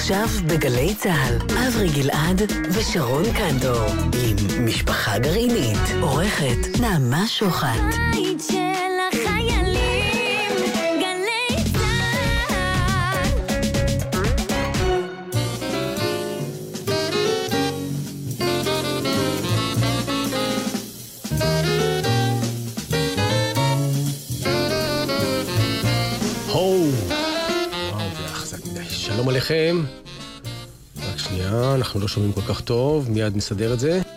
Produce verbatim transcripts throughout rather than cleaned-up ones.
עכשיו בגלי צהל, אברי גלעד ושרון קנדור עם משפחה גרעינית, עורכת נעמה שוחט. הבית של החיילים, גלי צהל. הו! וואו, זה החזק מדי. שלום עליכם. רק שנייה, אנחנו לא שומעים כל כך טוב, מיד נסדר את זה.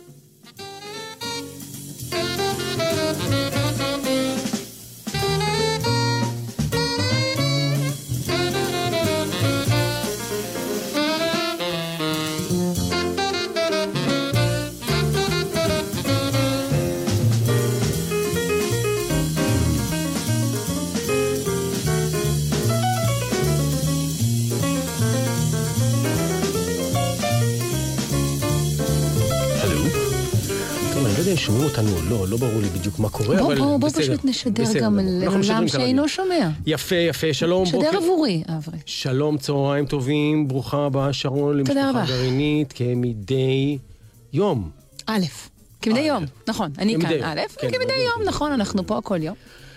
שומעים אותנו או לא, לא ברור לי בדיוק מה קורה, אבל בסדר. בוא פשוט נשדר גם לעולם שאינו שומע. יפה, יפה, שלום. שדר עבורי, אברי. שלום, צהריים טובים, ברוכה הבאה שרון למשפחה גרעינית, כמדי יום. א', כמדי יום, נכון, אני כאן א', כמדי יום, נכון, אנחנו פה כל יום.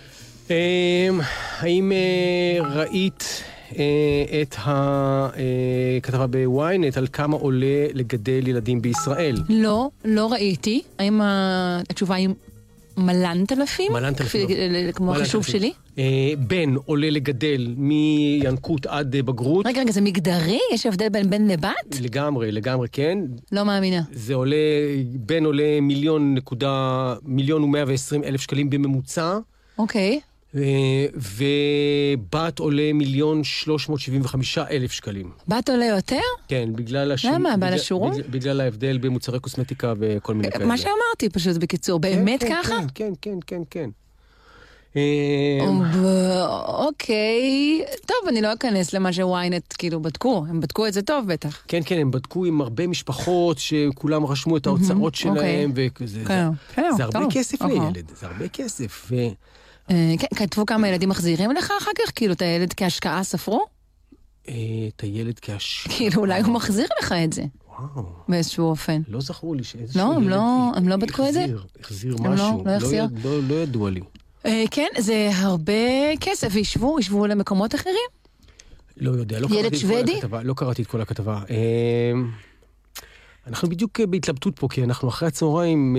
האם ראית את הכתבה בוויינט על כמה עולה לגדל ילדים בישראל? לא, לא ראיתי. האם התשובה היא מלנת אלפים? מלנת אלפים. כמו החישוב שלי? בן עולה לגדל מינקות עד בגרות. רגע, רגע, זה מגדרי? יש הבדל בין בן לבת? לגמרי, לגמרי, כן. לא מאמינה. זה עולה, בן עולה מיליון נקודה, מיליון ומאה ועשרים אלף שקלים בממוצע. אוקיי. ובת עולה מיליון שלוש מאות שבעים וחמישה אלף שקלים. בת עולה יותר? כן, בגלל השינוי. למה? בעל השורות? בגלל ההבדל במוצרי קוסמטיקה וכל מיני כאלה. מה שאמרתי פשוט בקיצור, באמת ככה? כן, כן, כן, כן. אוקיי, טוב, אני לא אכנס למה שוויינט כאילו בדקו, הם בדקו את זה טוב בטח. כן, כן, הם בדקו עם הרבה משפחות שכולם רשמו את ההוצאות שלהם, וזה הרבה כסף לילד, זה הרבה כסף. כן, כתבו כמה ילדים מחזירים לך אחר כך? כאילו, את הילד כהשקעה ספרו? את הילד כהשקעה. כאילו, אולי הוא מחזיר לך את זה. וואו. באיזשהו אופן. לא זכרו לי שאיזשהו ילד... לא, הם לא בדקו את זה? החזיר משהו. לא החזיר? לא ידוע לי. כן, זה הרבה כסף. וישבו, ישבו למקומות אחרים? לא יודע. ילד שוודי? לא קראתי את כל הכתבה. אנחנו בדיוק בהתלבטות פה, כי אנחנו אחרי הצהריים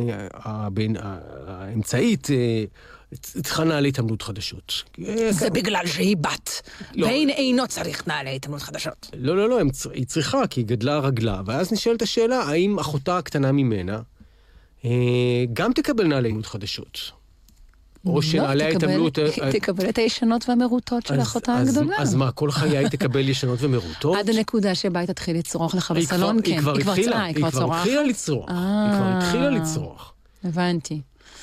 האמצעית צריכה נעלי התעמלות חדשות. זה בגלל שהיא בת. ואין אינו צריך נעלי התעמלות חדשות. לא, לא, לא, היא צריכה, כי היא גדלה רגלה. ואז נשאלת השאלה, האם אחותה הקטנה ממנה גם תקבל נעלי התעמלות חדשות? או שנעלי ההתעמלות... תקבל את הישנות והמרוטות של אחותה הגדולה. אז מה, כל חיי תקבל ישנות ומרוטות? עד הנקודה שבה היא תתחיל לצרוך לך בסלון, כן. היא כבר התחילה, היא כבר התחילה לצרוך. היא כבר התחילה לצרוך. הבנתי.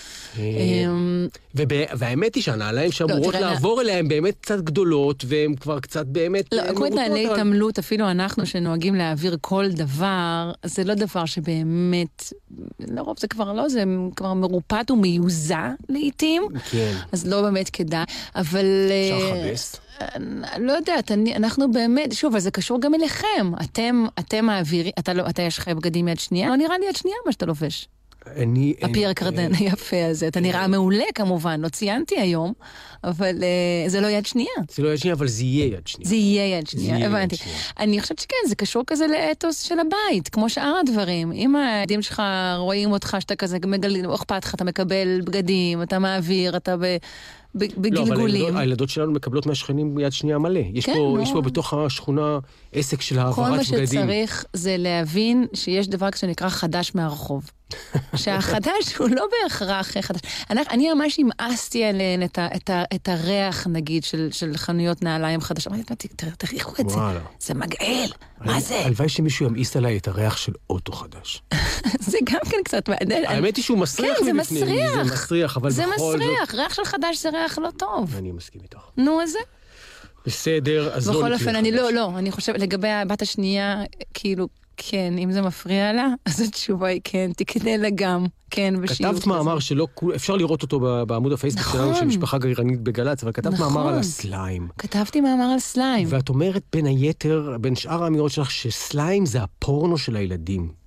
והאמת היא שהנעליים שאמורות לעבור אליהם באמת קצת גדולות, והן כבר קצת באמת... לא, כל נעלי התעמלות, אפילו אנחנו שנוהגים להעביר כל דבר, זה לא דבר שבאמת, לרוב זה כבר לא, זה כבר מרופט ומיוזה לעתים, אז לא באמת כדאי, אבל... אפשר לחפש. לא יודעת, אנחנו באמת, שוב, אבל זה קשור גם אליכם, אתם, אתם מעבירים, אתה יש לך בגדים יד שנייה? לא נראה לי יד שנייה מה שאתה לובש. אני... הפייר קרדן היפה הזה, אתה נראה מעולה כמובן, לא ציינתי היום, אבל זה לא יד שנייה. זה לא יד שנייה, אבל זה יהיה יד שנייה. זה יהיה יד שנייה, הבנתי. אני חושבת שכן, זה קשור כזה לאתוס של הבית, כמו שאר הדברים. אם הילדים שלך רואים אותך, שאתה כזה מגלים, או אכפת לך, אתה מקבל בגדים, אתה מעביר, אתה ב... בגלגולים. לא, אבל הילדות שלנו מקבלות מהשכנים יד שנייה מלא. יש פה בתוך השכונה עסק של העברת בגדים. כל מה שצריך זה להבין שיש דבר שנקרא חדש מהרחוב. שהחדש הוא לא בהכרח חדש. אני ממש המאסתי עליהן את הריח, נגיד, של חנויות נעליים חדשות. אמרתי, תריחו את זה. זה מגעיל. מה זה? הלוואי שמישהו ימאיס עליי את הריח של אוטו חדש. זה גם כן קצת מעניין. האמת היא שהוא מסריח מבפנים. זה מסריח, אבל זה מסריח. ריח של חדש זה ריח לא טוב. אני מסכים איתך. נו, אז זה. בסדר, אז לא בכל נקריא אופן, אני חדש. לא, לא, אני חושבת, לגבי הבת השנייה, כאילו, כן, אם זה מפריע לה, אז התשובה היא כן, תקנה לה גם, כן, בשיעור. כתבת מאמר שלא, אפשר לראות אותו ב- בעמוד הפייסבוק נכון. שלנו של משפחה גרעינית בגל"צ, אבל כתבת נכון. מאמר על הסליים. כתבתי מאמר על סליים. ואת אומרת בין היתר, בין שאר האמירות שלך, שסליים זה הפורנו של הילדים.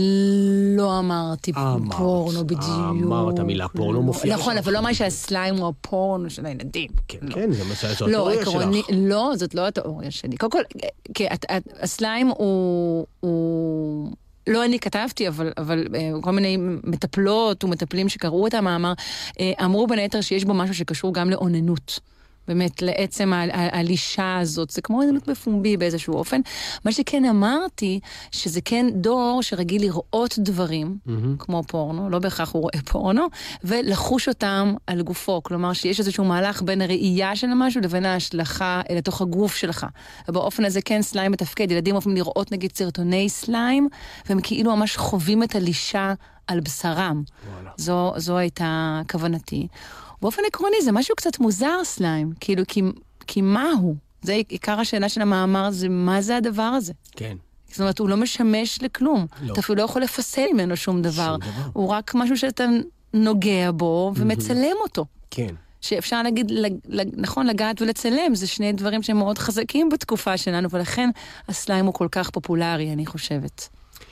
לא אמרתי אמרת, פורנו בדיוק. אמרת המילה פורנו, מופיע נכון, שם. אבל לא אמרתי שהסליים הוא הפורנו של הילדים. כן, לא. כן, זה מה שזו לא, התיאוריה עקרוני, שלך. לא, זאת לא התיאוריה שלי. קודם כל, כי את- את- הסליים הוא, הוא, לא אני כתבתי, אבל, אבל אה, כל מיני מטפלות ומטפלים שקראו את המאמר, אה, אמרו בין היתר שיש בו משהו שקשור גם לאוננות. באמת, לעצם ה- ה- הלישה הזאת, זה כמו אוננות בפומבי באיזשהו אופן. מה שכן אמרתי, שזה כן דור שרגיל לראות דברים, כמו פורנו, לא בהכרח הוא רואה פורנו, ולחוש אותם על גופו. כלומר, שיש איזשהו מהלך בין הראייה של משהו לבין ההשלכה לתוך הגוף שלך. ובאופן הזה כן סליים מתפקד. ילדים אופן לראות נגיד סרטוני סליים, והם כאילו ממש חווים את הלישה על בשרם. זו, זו הייתה כוונתי. באופן עקרוני זה משהו קצת מוזר סליים, כאילו, כי, כי מה הוא? זה עיקר השאלה של המאמר, זה מה זה הדבר הזה? כן. זאת אומרת, הוא לא משמש לכלום. לא. אתה אפילו לא יכול לפסל ממנו שום דבר. שום דבר. הוא רק משהו שאתה נוגע בו ומצלם אותו. כן. שאפשר להגיד, לג, לג, נכון, לגעת ולצלם, זה שני דברים שהם מאוד חזקים בתקופה שלנו, ולכן הסליים הוא כל כך פופולרי, אני חושבת.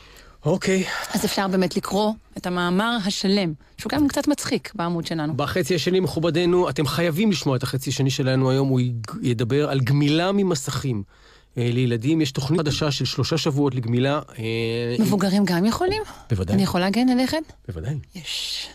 אוקיי. אז אפשר באמת לקרוא את המאמר השלם, שהוא גם קצת מצחיק בעמוד שלנו. בחצי השני מכובדנו, אתם חייבים לשמוע את החצי השני שלנו היום, הוא ידבר על גמילה ממסכים. אה, לילדים יש תוכנית חדשה של שלושה שבועות לגמילה. אה, מבוגרים גם יכולים? בוודאי. אני יכולה כן ללכת? בוודאי. יש.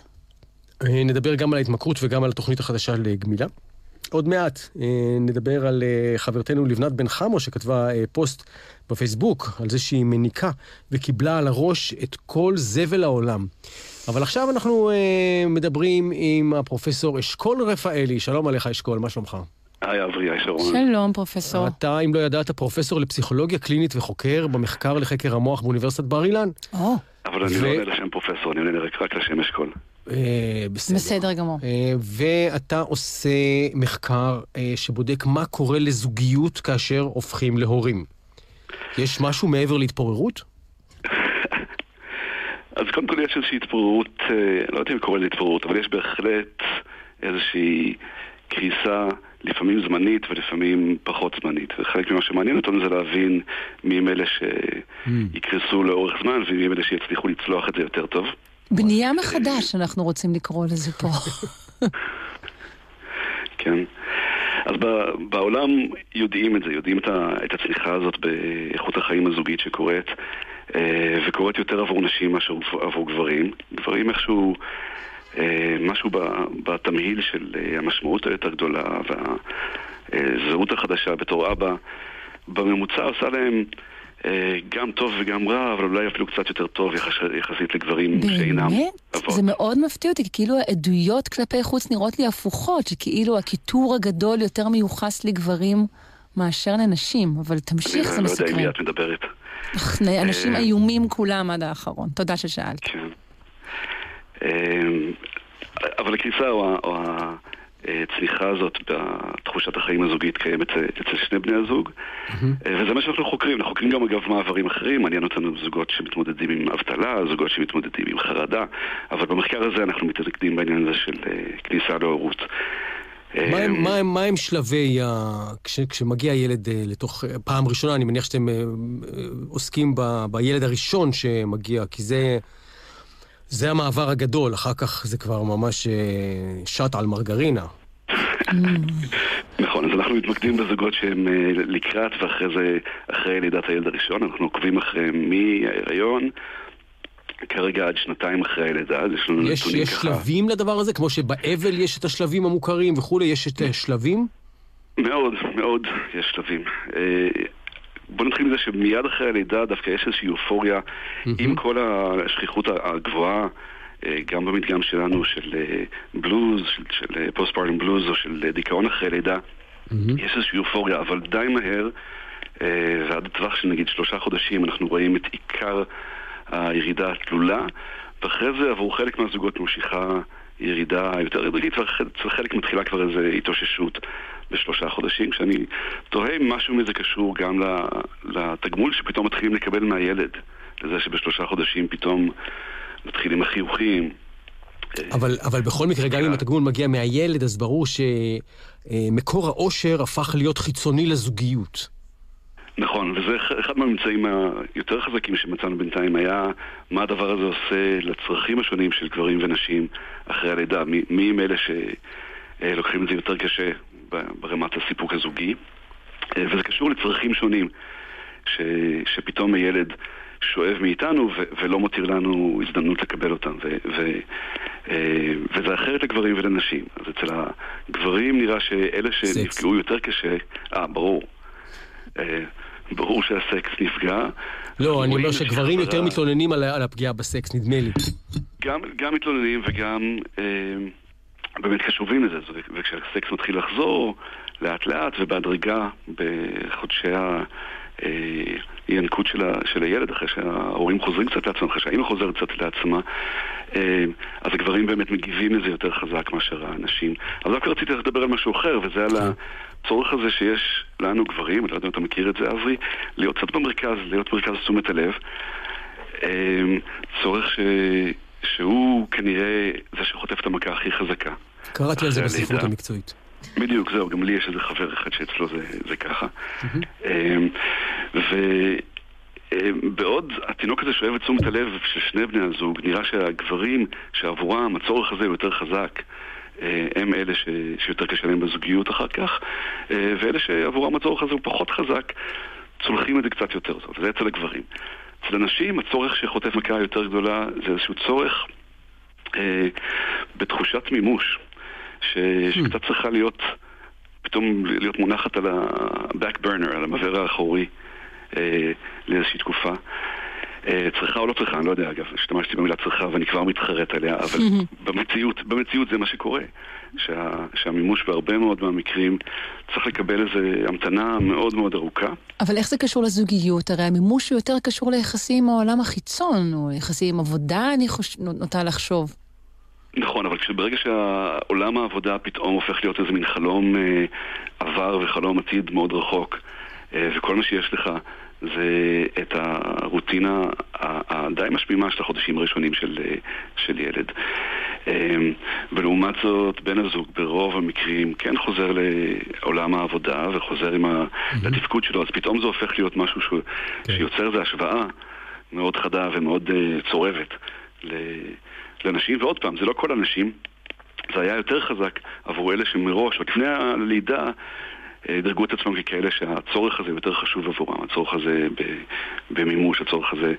אה, נדבר גם על ההתמכרות וגם על התוכנית החדשה לגמילה. עוד מעט אה, נדבר על אה, חברתנו לבנת בן חמו, שכתבה אה, פוסט בפייסבוק על זה שהיא מניקה וקיבלה על הראש את כל זבל העולם. אבל עכשיו אנחנו אה, מדברים עם הפרופסור אשכול רפאלי. שלום עליך אשכול, מה שלומך? היי אברי, היי שרון. שלום פרופסור. אתה, אם לא ידעת, פרופסור לפסיכולוגיה קלינית וחוקר במחקר לחקר המוח באוניברסיטת בר אילן. או, אבל אני ו- לא עונה לשם פרופסור, אני עונה רק רק לשם אשכול. אה, בסדר. בסדר גמור. אה, ואתה עושה מחקר אה, שבודק מה קורה לזוגיות כאשר הופכים להורים. יש משהו מעבר להתפוררות? אז קודם כל יש איזושהי התפוררות, אה, לא יודעת אם קורא להתפוררות, אבל יש בהחלט איזושהי קריסה, לפעמים זמנית ולפעמים פחות זמנית. וחלק ממה שמעניין אותנו זה להבין מי הם אלה שיקרסו לאורך זמן, ומי הם אלה שיצליחו לצלוח את זה יותר טוב. בנייה מחדש אנחנו רוצים לקרוא לזה פה. כן. אז ב- בעולם יודעים את זה, יודעים את, ה- את הצניחה הזאת באיכות החיים הזוגית שקורית, אה, וקורית יותר עבור נשים מאשר עבור גברים. גברים איכשהו, אה, משהו ב- בתמהיל של אה, המשמעות היותר גדולה והזהות החדשה בתור אבא, בממוצע עושה להם אה, גם טוב וגם רע, אבל אולי אפילו קצת יותר טוב יחס, יחסית לגברים שאינם באמת? אבות. זה מאוד מפתיע אותי, כי כאילו העדויות כלפי חוץ נראות לי הפוכות, שכאילו הכיתור הגדול יותר מיוחס לגברים מאשר לנשים, אבל תמשיך, זה אני לא יודע עם מי מסקרן. את מדברת. אך, אנשים איומים כולם עד האחרון. תודה ששאלת. כן. אבל הקריסה או, או הצליחה הזאת בתחושת החיים הזוגית קיימת אצל שני בני הזוג, וזה מה שאנחנו חוקרים. אנחנו חוקרים גם אגב מעברים אחרים, מעניין אותנו זוגות שמתמודדים עם אבטלה, זוגות שמתמודדים עם חרדה, אבל במחקר הזה אנחנו מתמקדים בעניין הזה של כניסה להורות. מה הם, מה הם, מה הם שלבי, ה... כש, כשמגיע ילד אה, לתוך, פעם ראשונה, אני מניח שאתם אה, אה, עוסקים ב, בילד הראשון שמגיע, כי זה, זה המעבר הגדול, אחר כך זה כבר ממש אה, שט על מרגרינה. נכון, אז אנחנו מתמקדים בזוגות שהם אה, לקראת ואחרי זה, אחרי לידת הילד הראשון, אנחנו עוקבים אחריהם מההיריון, כרגע עד שנתיים אחרי הלידה, אז יש לנו יש, נתונים יש ככה. שלבים לדבר הזה? כמו שבאבל יש את השלבים המוכרים וכולי, יש את השלבים? מאוד, מאוד יש שלבים. אה, בוא נתחיל מזה שמיד אחרי הלידה דווקא יש איזושהי אופוריה עם כל השכיחות הגבוהה, אה, גם במדגם שלנו של אה, בלוז, של, של פוסט-פארטם בלוז או של דיכאון אחרי לידה. יש איזושהי אופוריה, אבל די מהר, אה, ועד טווח של נגיד שלושה חודשים אנחנו רואים את עיקר הירידה התלולה, ואחרי זה עבור חלק מהזוגות ממשיכה ירידה יותר רגעית, ואצל חלק מתחילה כבר איזו התאוששות. בשלושה חודשים, כשאני תוהה אם משהו מזה קשור גם לתגמול שפתאום מתחילים לקבל מהילד, לזה שבשלושה חודשים פתאום מתחילים החיוכים. אבל, אבל בכל מקרה, גם אם התגמול מגיע מהילד, אז ברור שמקור האושר הפך להיות חיצוני לזוגיות. נכון, וזה אחד מהממצאים היותר חזקים שמצאנו בינתיים, היה מה הדבר הזה עושה לצרכים השונים של גברים ונשים אחרי הלידה, מי הם אלה שלוקחים את זה יותר קשה ברמת הסיפוק הזוגי, וזה קשור לצרכים שונים, ש, שפתאום הילד שואב מאיתנו ו- ולא מותיר לנו הזדמנות לקבל אותם, ו- ו- וזה אחרת לגברים ולנשים. אז אצל הגברים נראה שאלה שנפגעו יותר קשה, אה, ברור. ברור שהסקס נפגע. לא, אני אומר שגברים יותר מתלוננים על, על הפגיעה בסקס, נדמה לי. גם, גם מתלוננים וגם אה, באמת קשובים לזה. וכשהסקס מתחיל לחזור לאט לאט ובהדרגה בחודשי הינקות של, של הילד, אחרי שההורים חוזרים קצת לעצמם, אחרי שהאמא חוזרת קצת לעצמה, אה, אז הגברים באמת מגיבים לזה יותר חזק מאשר האנשים. אז רק רציתי לדבר על משהו אחר, וזה על ה... הצורך הזה שיש לנו גברים, אני לא יודע אם אתה מכיר את זה, אברי, להיות קצת במרכז, להיות מרכז תשומת הלב, צורך ש... שהוא כנראה זה שחוטף את המכה הכי חזקה. קראתי על זה בספרות המקצועית. בדיוק, זהו, גם לי יש איזה חבר אחד שאצלו זה, זה ככה. ובעוד התינוק הזה שואב את תשומת הלב של שני בני הזוג, נראה שהגברים שעבורם הצורך הזה הוא יותר חזק, הם אלה ש... שיותר קשה להם בזוגיות אחר כך, ואלה שעבורם הצורך הזה הוא פחות חזק, צולחים את זה קצת יותר טוב. זה אצל הגברים. אצל הנשים, הצורך שחוטף מכה יותר גדולה זה איזשהו צורך אה, בתחושת מימוש, ש... שקצת צריכה להיות, פתאום להיות מונחת על ה-back burner, על המעבר האחורי, אה, לאיזושהי תקופה. צריכה או לא צריכה, אני לא יודע, אגב, השתמשתי במילה צריכה ואני כבר מתחרט עליה, אבל במציאות, במציאות זה מה שקורה, שה, שהמימוש בהרבה מאוד מהמקרים צריך לקבל איזו המתנה מאוד מאוד ארוכה. אבל איך זה קשור לזוגיות? הרי המימוש הוא יותר קשור ליחסים מהעולם החיצון, או יחסים עם עבודה, אני חוש... נוטה לחשוב. נכון, אבל ברגע שהעולם העבודה פתאום הופך להיות איזה מין חלום אה, עבר וחלום עתיד מאוד רחוק, אה, וכל מה שיש לך זה את הרוטינה הדי משמימה של החודשים הראשונים של, של ילד. ולעומת זאת, בן הזוג ברוב המקרים כן חוזר לעולם העבודה וחוזר עם ה... לתפקוד שלו, אז פתאום זה הופך להיות משהו ש... שיוצר זה השוואה מאוד חדה ומאוד uh, צורבת לאנשים, ועוד פעם, זה לא כל אנשים, זה היה יותר חזק עבור אלה שמראש, לפני הלידה, דרגו את עצמם ככאלה שהצורך הזה יותר חשוב עבורם, הצורך הזה במימוש, הצורך הזה,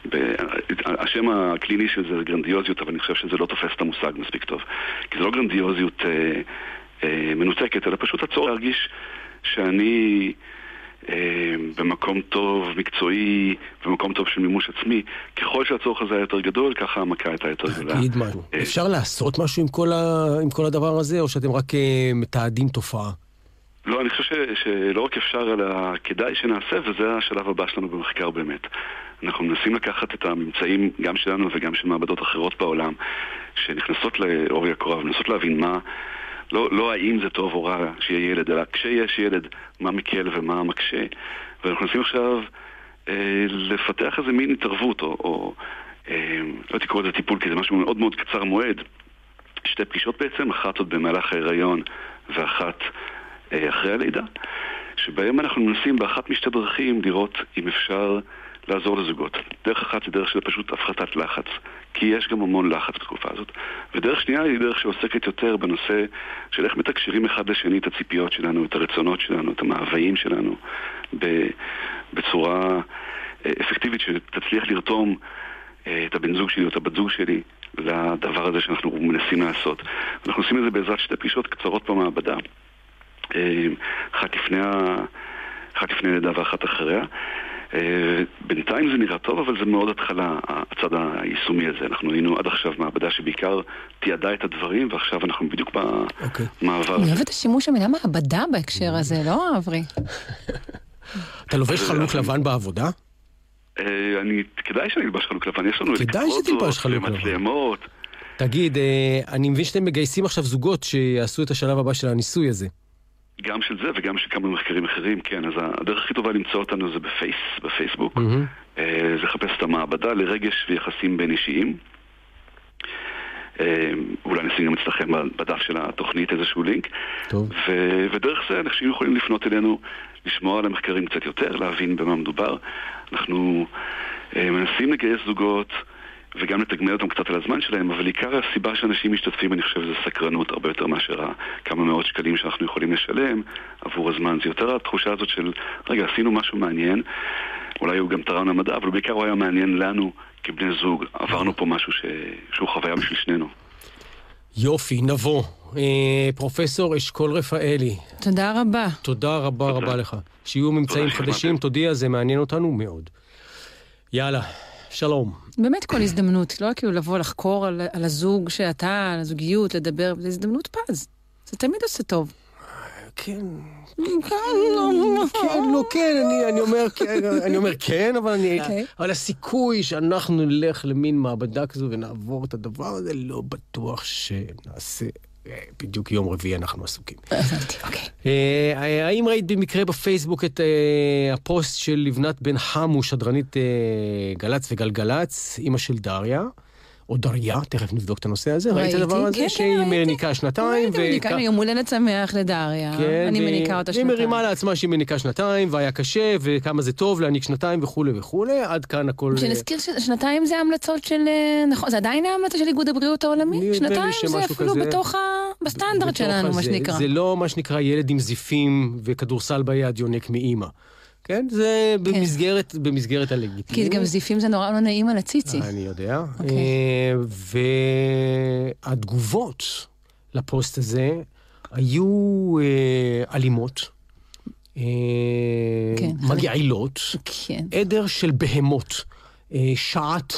השם הקליני של זה זה גרנדיוזיות, אבל אני חושב שזה לא תופס את המושג מספיק טוב, כי זה לא גרנדיוזיות אה, אה, מנותקת, אלא פשוט הצורך להרגיש שאני אה, במקום טוב, מקצועי, במקום טוב של מימוש עצמי. ככל שהצורך הזה היה יותר גדול, ככה המכה הייתה יותר גדולה. תגיד משהו, אפשר לעשות משהו עם כל, ה... עם כל הדבר הזה, או שאתם רק אה, מתעדים תופעה? לא, אני חושב ש, שלא רק אפשר, אלא כדאי שנעשה, וזה השלב הבא שלנו במחקר באמת. אנחנו מנסים לקחת את הממצאים, גם שלנו וגם של מעבדות אחרות בעולם, שנכנסות לאורי הקורה, ומנסות להבין מה, לא, לא האם זה טוב או רע שיהיה ילד, אלא כשיש ילד, מה מקל ומה מקשה. ואנחנו מנסים עכשיו אה, לפתח איזה מין התערבות, או, או אה, לא תקרוא את זה טיפול, כי זה משהו מאוד מאוד קצר מועד. שתי פגישות בעצם, אחת עוד במהלך ההיריון, ואחת אחרי הלידה, שבהם אנחנו מנסים באחת משתי דרכים לראות אם אפשר לעזור לזוגות. דרך אחת זה דרך של פשוט הפחתת לחץ, כי יש גם המון לחץ בתקופה הזאת. ודרך שנייה היא דרך שעוסקת יותר בנושא של איך מתקשרים אחד לשני את הציפיות שלנו, את הרצונות שלנו, את המאוויים שלנו, בצורה אפקטיבית שתצליח לרתום את הבן זוג שלי או את הבת זוג שלי לדבר הזה שאנחנו מנסים לעשות. אנחנו עושים את זה בעזרת שתי פגישות קצרות במעבדה. אחת לפני, אחת לפני לידה ואחת אחריה. בינתיים זה נראה טוב, אבל זה מאוד התחלה, הצד היישומי הזה. אנחנו היינו עד עכשיו מעבדה שבעיקר תיעדה את הדברים, ועכשיו אנחנו בדיוק במעבר. אני אוהב את השימוש המילה מעבדה בהקשר הזה, לא אברי? אתה לובש חלוק לבן בעבודה? אני, כדאי שאני אלבש חלוק לבן, יש לנו אלקטרודות ומצלמות. תגיד, אני מבין שאתם מגייסים עכשיו זוגות שיעשו את השלב הבא של הניסוי הזה. גם של זה וגם של כמה מחקרים אחרים, כן, אז הדרך הכי טובה למצוא אותנו זה בפייס, בפייסבוק. Mm-hmm. זה לחפש את המעבדה לרגש ויחסים בין אישיים. אולי נשים גם אצלכם בדף של התוכנית איזשהו לינק. טוב. ו- ודרך זה אנשים יכולים לפנות אלינו, לשמוע על המחקרים קצת יותר, להבין במה מדובר. אנחנו מנסים לגייס זוגות וגם לתגמל אותם קצת על הזמן שלהם, אבל עיקר הסיבה שאנשים משתתפים, אני חושב, זה סקרנות הרבה יותר מאשר כמה מאות שקלים שאנחנו יכולים לשלם עבור הזמן. זה יותר התחושה הזאת של, רגע, עשינו משהו מעניין, אולי הוא גם תרם למדע, אבל בעיקר הוא היה מעניין לנו כבני זוג. עברנו פה משהו ש... שהוא חוויה בשביל שנינו. יופי, נבוא. אה, פרופסור אשכול רפאלי. תודה רבה. תודה רבה תודה. רבה לך. שיהיו ממצאים חדשים, תודיע, זה מעניין אותנו מאוד. יאללה. שלום. באמת כל הזדמנות, לא כאילו לבוא לחקור על, על הזוג שאתה, על הזוגיות, לדבר, זה הזדמנות פז. זה תמיד עושה טוב. כן. כן, לא, כן, אני אומר כן, אני אומר כן, אבל אני, אבל הסיכוי שאנחנו נלך למין מעבדה כזו ונעבור את הדבר הזה, לא בטוח שנעשה. בדיוק יום רביעי אנחנו עסוקים. האם ראית במקרה בפייסבוק את הפוסט של לבנת בן חמו, שדרנית גלץ וגלגלץ, אמא של דריה, או דריה, תכף נבדוק את הנושא הזה, ראית את הדבר הזה? שהיא מניקה שנתיים. ראיתי, יום הולדת שמח לדריה, אני מניקה אותה שנתיים. היא מרימה לעצמה שהיא מניקה שנתיים, והיה קשה, וכמה זה טוב להניק שנתיים וכו' וכו', עד כאן הכל... שנזכיר ששנתיים זה ההמלצות של... נכון, זה עדיין ההמלצה של איגוד הבריאות העולמי? שנתיים זה אפילו בתוך ה... בסטנדרט שלנו, מה שנקרא. זה לא מה שנקרא ילד עם זיפים וכדורסל ביד יונק מאמא. כן, זה במסגרת, במסגרת הלגיטימית. כי גם זיפים זה נורא לא נעים על הציצי. אני יודע. והתגובות לפוסט הזה היו אלימות, מגעילות, עדר של בהמות, שעט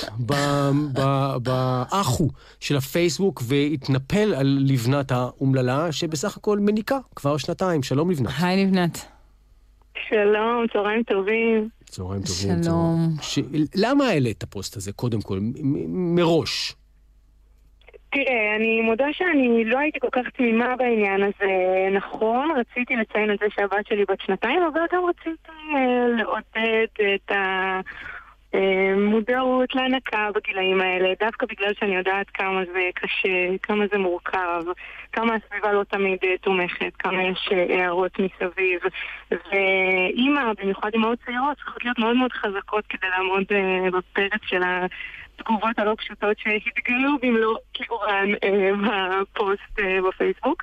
באחו של הפייסבוק והתנפל על לבנת האומללה, שבסך הכל מניקה כבר שנתיים. שלום לבנת. היי לבנת. שלום, צהריים טובים. צהריים טובים. שלום. ש... למה העלית את הפוסט הזה, קודם כל, מ- מראש? תראה, אני מודה שאני לא הייתי כל כך תמימה בעניין הזה. נכון, רציתי לציין את זה שהבת שלי בת שנתיים, אבל גם רציתי אה, לעודד את ה... מודעות להנקה בגילאים האלה, דווקא בגלל שאני יודעת כמה זה קשה, כמה זה מורכב, כמה הסביבה לא תמיד תומכת, כמה יש הערות מסביב, ואימא, במיוחד אמהות צעירות, צריכות להיות מאוד מאוד חזקות כדי לעמוד בפרץ של התגובות הלא פשוטות שהתגלו במלוא כיעורן בפוסט בפייסבוק,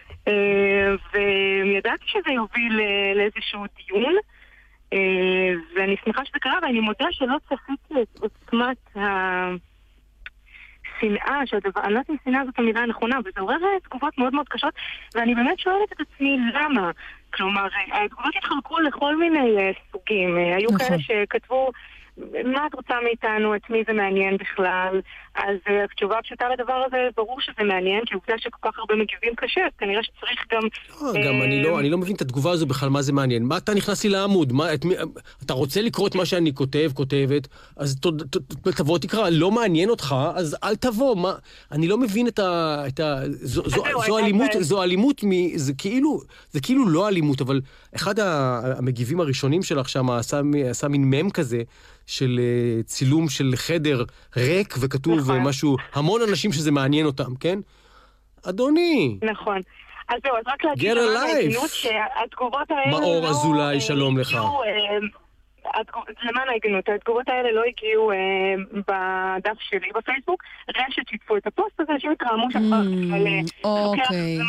וידעתי שזה יוביל לאיזשהו דיון, ואני שמחה שזה קרה, ואני מודה שלא צפיתי את עוצמת השנאה, שהדבר, אני לא יודעת אם שנאה זאת המילה הנכונה, וזה עורר תגובות מאוד מאוד קשות, ואני באמת שואלת את עצמי למה. כלומר, התגובות התחלקו לכל מיני סוגים. היו כאלה שכתבו, מה את רוצה מאיתנו, את מי זה מעניין בכלל? אז התשובה הפשוטה לדבר הזה, ברור שזה מעניין, כי עובדה שכל כך הרבה מגיבים קשה, אז כנראה שצריך גם... גם אני לא, אני לא מבין את התגובה הזו בכלל, מה זה מעניין. מה אתה נכנס לי לעמוד? אתה רוצה לקרוא את מה שאני כותב, כותבת, אז תבוא תקרא, לא מעניין אותך, אז אל תבוא. אני לא מבין את ה... זו אלימות, זו אלימות, זה כאילו לא אלימות, אבל אחד המגיבים הראשונים שלך שם עשה מין מם כזה, של צילום של חדר ריק וכתוב נכון. משהו, המון אנשים שזה מעניין אותם, כן? אדוני. נכון. אז זהו, אז רק להגיד למען שהתגובות האלה... מאור אזולאי, שלום לך. למען ההגנות, התגובות האלה לא הגיעו בדף שלי בפייסבוק, רשת שיתפו את הפוסט, אז אנשים התרעמו שכבר לוקח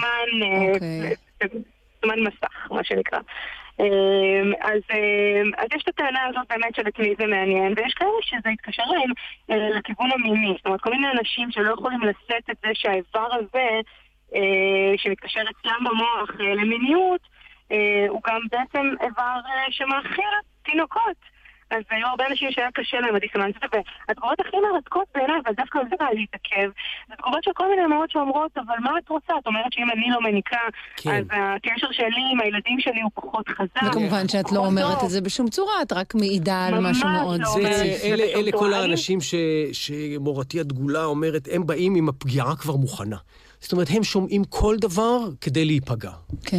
זמן מסך, מה שנקרא. אז, אז יש את הטענה הזאת באמת של את מי זה מעניין, ויש כאלה שזה יתקשר להם לכיוון המיני, זאת אומרת כל מיני אנשים שלא יכולים לשאת את זה שהאיבר הזה שמתקשר אצלם במוח למיניות הוא גם בעצם איבר שמאכיל תינוקות. אז היו הרבה אנשים שהיה קשה להם הדיסוננס הזה, והתגובות הכי מרתקות בעיניי, אבל דווקא על זה בא להתעכב, זה תגובות של כל מיני אמהות שאומרות, אבל מה את רוצה? את אומרת שאם אני לא מניקה, אז הקשר שלי עם הילדים שלי הוא פחות חזק. וכמובן שאת לא אומרת את זה בשום צורה, את רק מעידה על משהו מאוד ספציפי. אלה כל האנשים שמורתי הדגולה אומרת, הם באים עם הפגיעה כבר מוכנה. זאת אומרת, הם שומעים כל דבר כדי להיפגע. כן.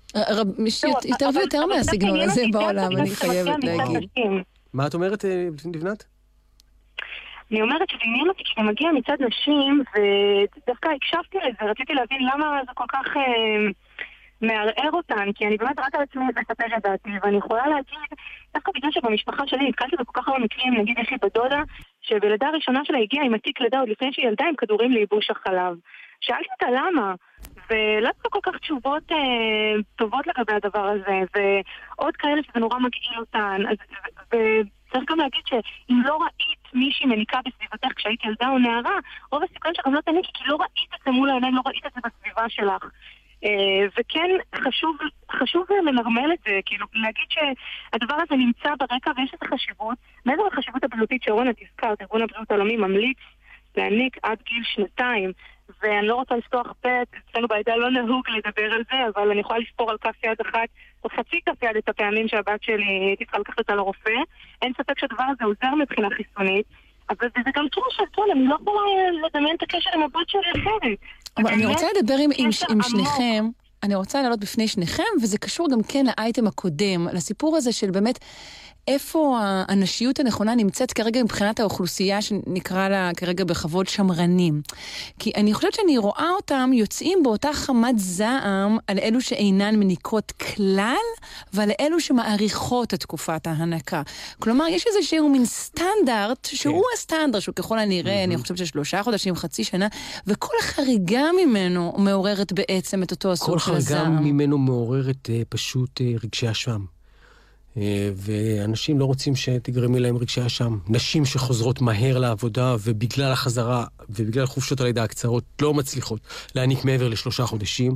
יותר ויותר מהסגנון הזה בעולם, אני חייבת להגיד. מה את אומרת, לבנת? אני אומרת שזה עניין אותי כשאתה מגיע מצד נשים, ודווקא הקשבתי לזה, רציתי להבין למה זה כל כך מערער אותן, כי אני באמת רק על עצמי מספר את דעתי, ואני יכולה להגיד, דווקא בגלל שבמשפחה שלי נתקלתי בכל כך הרבה מקרים, נגיד יש לי בדודה, שבלידה הראשונה שלה הגיעה עם התיק לידה עוד לפני שהיא ילדה עם כדורים לייבוש החלב. שאלתי אותה למה, ולא כל כך תשובות אה, טובות לגבי הדבר הזה, ועוד כאלה שזה נורא מגעיל אותן, אז, וצריך גם להגיד שאם לא ראית מישהי מניקה בסביבתך כשהיית ילדה או נערה, רוב הסיכויים שגם לא תניקי, כי לא ראית את זה מול העיניים, לא ראית את זה בסביבה שלך. Uh, וכן חשוב, חשוב לנרמל את זה, כאילו להגיד שהדבר הזה נמצא ברקע ויש את החשיבות, מעבר לחשיבות הבריאותית שרונה תזכרת, ארגון הבריאות העולמי ממליץ להניק עד גיל שנתיים, ואני לא רוצה לפתוח פה, אצלנו בעדה לא נהוג לדבר על זה, אבל אני יכולה לספור על כף יד אחת או חצי כף יד את הפעמים שהבת שלי תצטרך לקחת אותה לרופא. אין ספק שהדבר הזה עוזר מבחינה חיסונית, אבל זה גם כאילו שכן, אני לא יכולה לדמיין את הקשר עם הבת שלי אחרת. אבל אני רוצה לדבר עם, עם, עם שניכם, אני רוצה לעלות בפני שניכם, וזה קשור גם כן לאייטם הקודם, לסיפור הזה של באמת איפה האנשיות הנכונה נמצאת כרגע מבחינת האוכלוסייה שנקרא לה כרגע בכבוד שמרנים. כי אני חושבת שאני רואה אותם יוצאים באותה חמת זעם על אלו שאינן מניקות כלל, ועל אלו שמעריכות את תקופת ההנקה. כלומר, יש איזשהו מין סטנדרט, שהוא הסטנדרט, שהוא ככל הנראה, אני חושבת ששלושה חודשים, חצי שנה, וכל החריגה ממנו מעוררת בעצם את אותו הסוג של הזעם. כל חריגה ממנו מעוררת פשוט רגשי אשם. ואנשים לא רוצים שתגרמי להם רגשי אשם. נשים שחוזרות מהר לעבודה ובגלל החזרה ובגלל חופשות הלידה הקצרות לא מצליחות להעניק מעבר לשלושה חודשים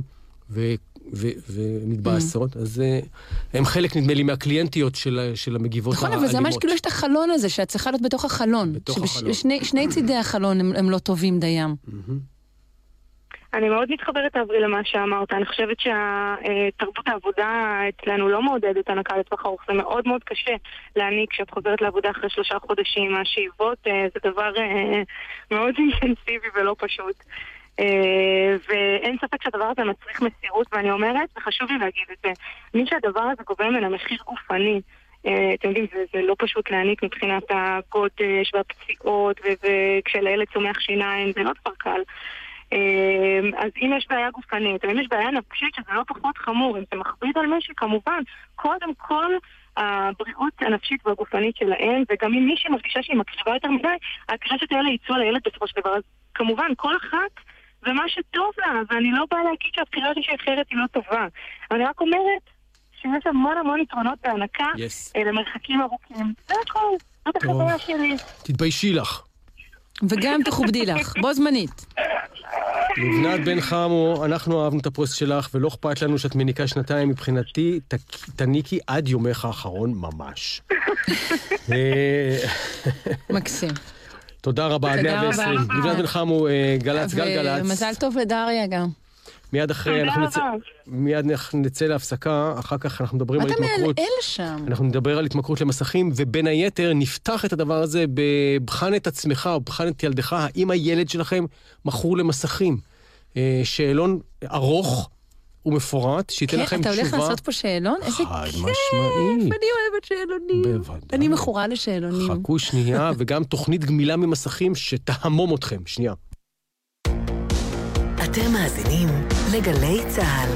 ומתבאסות. אז הם חלק נדמה לי מהקליינטיות של המגיבות האלימות. נכון, אבל זה ממש כאילו יש את החלון הזה שאת צריכה להיות בתוך החלון. שני צידי החלון הם לא טובים דיים. אני מאוד מתחברת עברי למה שאמרת. אני חושבת שהתרבות העבודה אצלנו לא מעודדת הנקה לטווח ארוך. זה מאוד מאוד קשה להעניק כשאת חוזרת לעבודה אחרי שלושה חודשים. השאיבות זה דבר מאוד אינטנסיבי ולא פשוט. ואין ספק שהדבר הזה מצריך מסירות, ואני אומרת, וחשוב לי להגיד את זה, מי שהדבר הזה גובה ממנה מחיר גופני, אתם יודעים, זה, זה לא פשוט להעניק מבחינת הגודש והפציעות, וכשלילד צומח שיניים, זה לא דבר קל. אז אם יש בעיה גופנית, או אם יש בעיה נפשית, שזה לא פחות חמור, אם זה מכביד על משהו, כמובן, קודם כל הבריאות הנפשית והגופנית שלהם, וגם אם מישהי מרגישה שהיא מקריבה יותר מדי, הקרשת האלה ייצאו לילד בסופו של דבר. אז כמובן, כל אחת ומה שטוב לה, ואני לא באה להגיד שהבחירה שהיא אחרת היא לא טובה. אבל אני רק אומרת שיש המון המון יתרונות בהנקה למרחקים ארוכים. זה הכל, זאת החוויה שלי. תתביישי לך. וגם תכובדי לך, בו זמנית. לבנת בן חמו, אנחנו אהבנו את הפוסט שלך, ולא אכפת לנו שאת מניקה שנתיים מבחינתי, תניקי עד יומך האחרון ממש. מקסים. תודה רבה, עד מאה ועשרים. לבנת בן חמו, גלץ, גל גלץ. ומזל טוב לדריה גם. מיד אחרי, אנחנו נצא, מיד נצא להפסקה, אחר כך אנחנו מדברים על התמכרות. אתה מעל שם. אנחנו נדבר על התמכרות למסכים, ובין היתר נפתח את הדבר הזה בבחן את עצמך, או בבחן את ילדך, האם הילד שלכם מכור למסכים. שאלון ארוך ומפורט, שייתן לכם תשובה. אתה הולך לעשות פה שאלון? איזה כיף, אני אוהבת שאלונים. בוודאי. אני מכורה לשאלונים. חכו שנייה, וגם תוכנית גמילה ממסכים שתהמום אתכם. שנייה. אתם מאזינים לגלי צהל.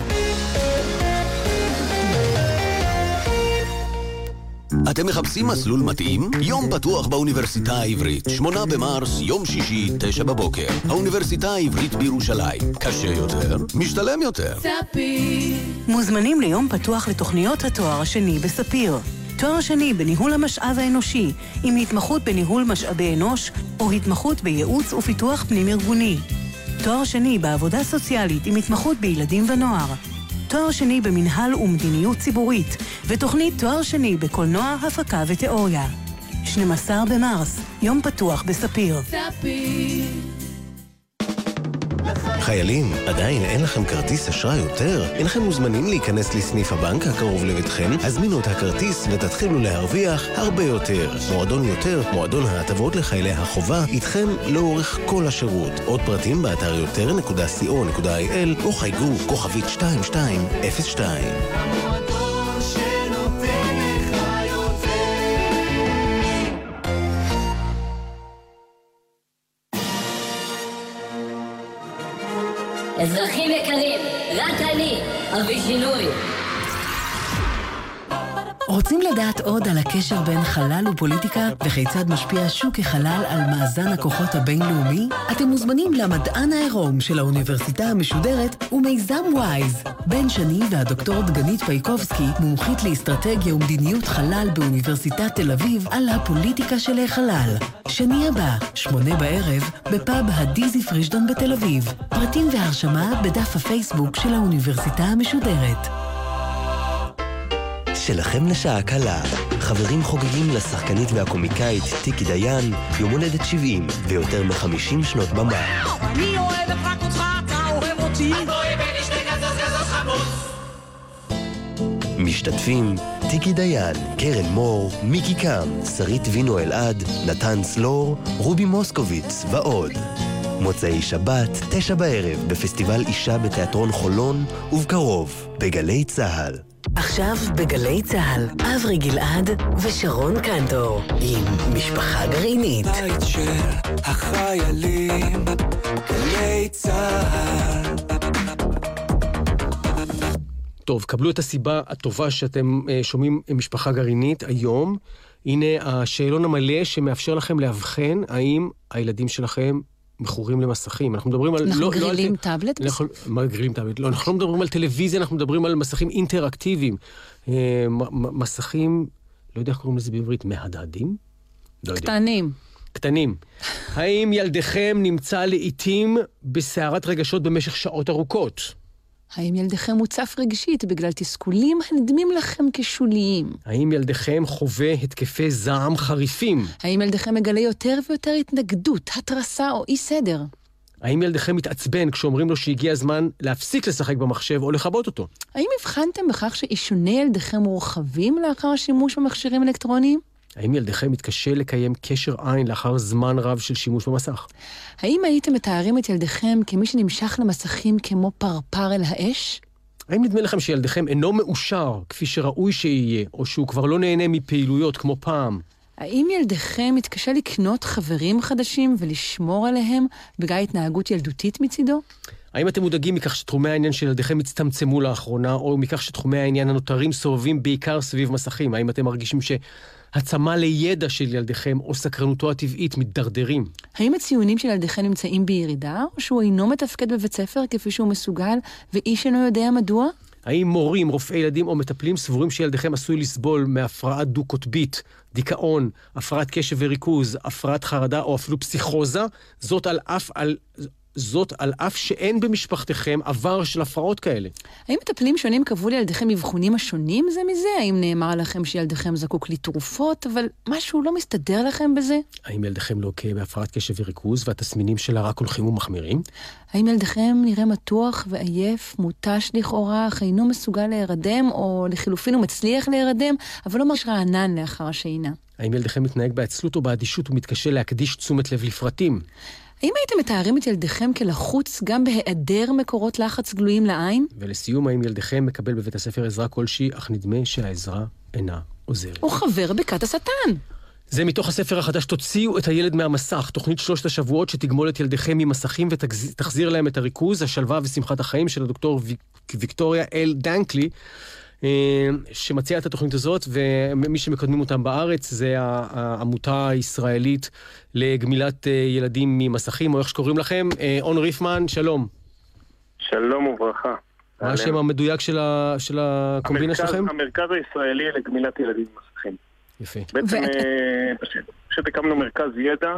אתם מחפשים מסלול מתאים? יום פתוח באוניברסיטה העברית, שמונה במרס, יום שישי, תשע בבוקר. האוניברסיטה העברית בירושלים. קשה יותר? משתלם יותר. ספיר. מוזמנים ליום פתוח לתוכניות התואר השני בספיר. תואר שני בניהול המשאב האנושי, עם התמחות בניהול משאבי אנוש, או התמחות בייעוץ ופיתוח פנים ארגוני. תואר שני בעבודה סוציאלית עם התמחות בילדים ונוער. תואר שני במנהל ומדיניות ציבורית, ותוכנית תואר שני בקולנוע, הפקה ותיאוריה. שנים עשר במרס, יום פתוח בספיר. ספיר. חיילים, עדיין אין לכם כרטיס אשראי יותר? אינכם מוזמנים להיכנס לסניף הבנק הקרוב לביתכם, הזמינו את הכרטיס ותתחילו להרוויח הרבה יותר. מועדון יותר, מועדון ההטבות לחיילי החובה, איתכם לאורך כל השירות. עוד פרטים באתר יותר נקודה סי או נקודה איי אל או חייגו כוכבית שתיים שתיים אפס שתיים. אזרחים יקרים, רק אני, אבי שינוי. רוצים לדעת עוד על הקשר בין חלל ופוליטיקה וכיצד משפיע השוק החלל על מאזן הכוחות הבינלאומי? אתם מוזמנים למדען העירום של האוניברסיטה המשודרת ומיזם וויז. בן שני והדוקטור דגנית פייקובסקי, מומחית לאסטרטגיה ומדיניות חלל באוניברסיטת תל אביב, על הפוליטיקה של החלל. שני הבא, שמונה בערב, בפאב הדיזי פרישדון בתל אביב. פרטים והרשמה בדף הפייסבוק של האוניברסיטה המשודרת. שלכם לשעה קלה. חברים חוגגים לשחקנית והקומיקאית טיקי דיין יום הולדת שבעים ויותר מ-חמישים שנות במה. אני אוהבת רק אותך, אתה אוהב אותי. אז בואי ונשתה גזוז גזוז חמוץ. משתתפים טיקי דיין, קרן מור, מיקי קם, שרית וינו אלעד, נתן סלור, רובי מוסקוביץ ועוד. מוצאי שבת, תשע בערב, בפסטיבל אישה בתיאטרון חולון, ובקרוב, בגלי צהל. עכשיו בגלי צהל, אברי גלעד ושרון קנטור, עם משפחה גרעינית. בית של החיילים, גלי צהל. טוב, קבלו את הסיבה הטובה שאתם שומעים משפחה גרעינית היום. הנה השאלון המלא שמאפשר לכם להבחן האם הילדים שלכם מכורים למסכים. אנחנו מדברים על... אנחנו לא, גרילים לא טאבלט? אנחנו, מה גרילים טאבלט? לא, אנחנו לא מדברים על טלוויזיה, אנחנו מדברים על מסכים אינטראקטיביים. אה, מ- מסכים, לא יודע איך קוראים לזה בעברית, מהדהדים? לא יודע. קטנים. קטנים. האם ילדיכם נמצא לעתים בסערת רגשות במשך שעות ארוכות? האם ילדיכם מוצף רגשית בגלל תסכולים הנדמים לכם כשוליים? האם ילדיכם חווה התקפי זעם חריפים? האם ילדיכם מגלה יותר ויותר התנגדות, התרסה או אי סדר? האם ילדיכם מתעצבן כשאומרים לו שהגיע הזמן להפסיק לשחק במחשב או לכבות אותו? האם הבחנתם בכך שאישוני ילדיכם מורחבים לאחר השימוש במכשירים אלקטרוניים? האם ילדיכם מתקשה לקיים קשר עין לאחר זמן רב של שימוש במסך? האם הייתם מתארים את ילדיכם כמי שנמשך למסכים כמו פרפר אל האש? האם נדמה לכם שילדיכם אינו מאושר כפי שראוי שיהיה, או שהוא כבר לא נהנה מפעילויות כמו פעם? האם ילדיכם מתקשה לקנות חברים חדשים ולשמור עליהם בגלל התנהגות ילדותית מצידו? האם אתם מודאגים מכך שתחומי העניין של ילדיכם הצטמצמו לאחרונה, או מכך שתחומי העניין הנותרים סובבים בעיקר סביב מסכים? האם אתם מרגישים שהצמא לידע של ילדיכם או סקרנותו הטבעית מתדרדרים? האם הציונים של ילדיכם נמצאים בירידה, או שהוא אינו מתפקד בבית ספר כפי שהוא מסוגל, ואיש אינו יודע מדוע? האם מורים, רופאי ילדים או מטפלים סבורים שילדיכם עשוי לסבול מהפרעה דו-קוטבית, דיכאון, הפרעת קשב וריכוז, הפרעת חרדה או אפילו פסיכוזה? זאת על אף על... זאת על אף שאין במשפחתכם עבר של הפרעות כאלה. האם מטפלים שונים קבעו לילדיכם מבחונים השונים זה מזה? האם נאמר לכם שילדיכם זקוק לתרופות, אבל משהו לא מסתדר לכם בזה? האם ילדיכם לוקה בהפרעת קשב וריכוז והתסמינים שלה רק הולכים ומחמירים? האם ילדיכם נראה מתוח ועייף, מוטש לכאורה, אך אינו מסוגל להירדם, או לחילופין הוא מצליח להירדם, אבל לא מרש רענן לאחר השינה? האם ילדיכם מתנהג בעצלות או באדישות ומתקשה להקדיש תשומת לב לפרטים? האם הייתם מתארים את ילדיכם כלחוץ גם בהיעדר מקורות לחץ גלויים לעין? ולסיום, האם ילדיכם מקבל בבית הספר עזרה כלשהי, אך נדמה שהעזרה אינה עוזרת? הוא חבר בכת השטן. זה מתוך הספר החדש, תוציאו את הילד מהמסך, תוכנית שלושת השבועות שתגמול את ילדיכם ממסכים ותחזיר להם את הריכוז, השלווה ושמחת החיים של הדוקטור ויקטוריה אל דנקלי, שמציעה את התוכנית הזאת, ומי שמקדמים אותם בארץ זה העמותה הישראלית לגמילת ילדים ממסכים, או איך שקוראים לכם. און ריפמן, שלום. שלום וברכה. מה השם המדויק של, ה, של הקומבינה המרכז, שלכם? המרכז הישראלי לגמילת ילדים ממסכים. יפה. בעצם פשוט, פשוט הקמנו מרכז ידע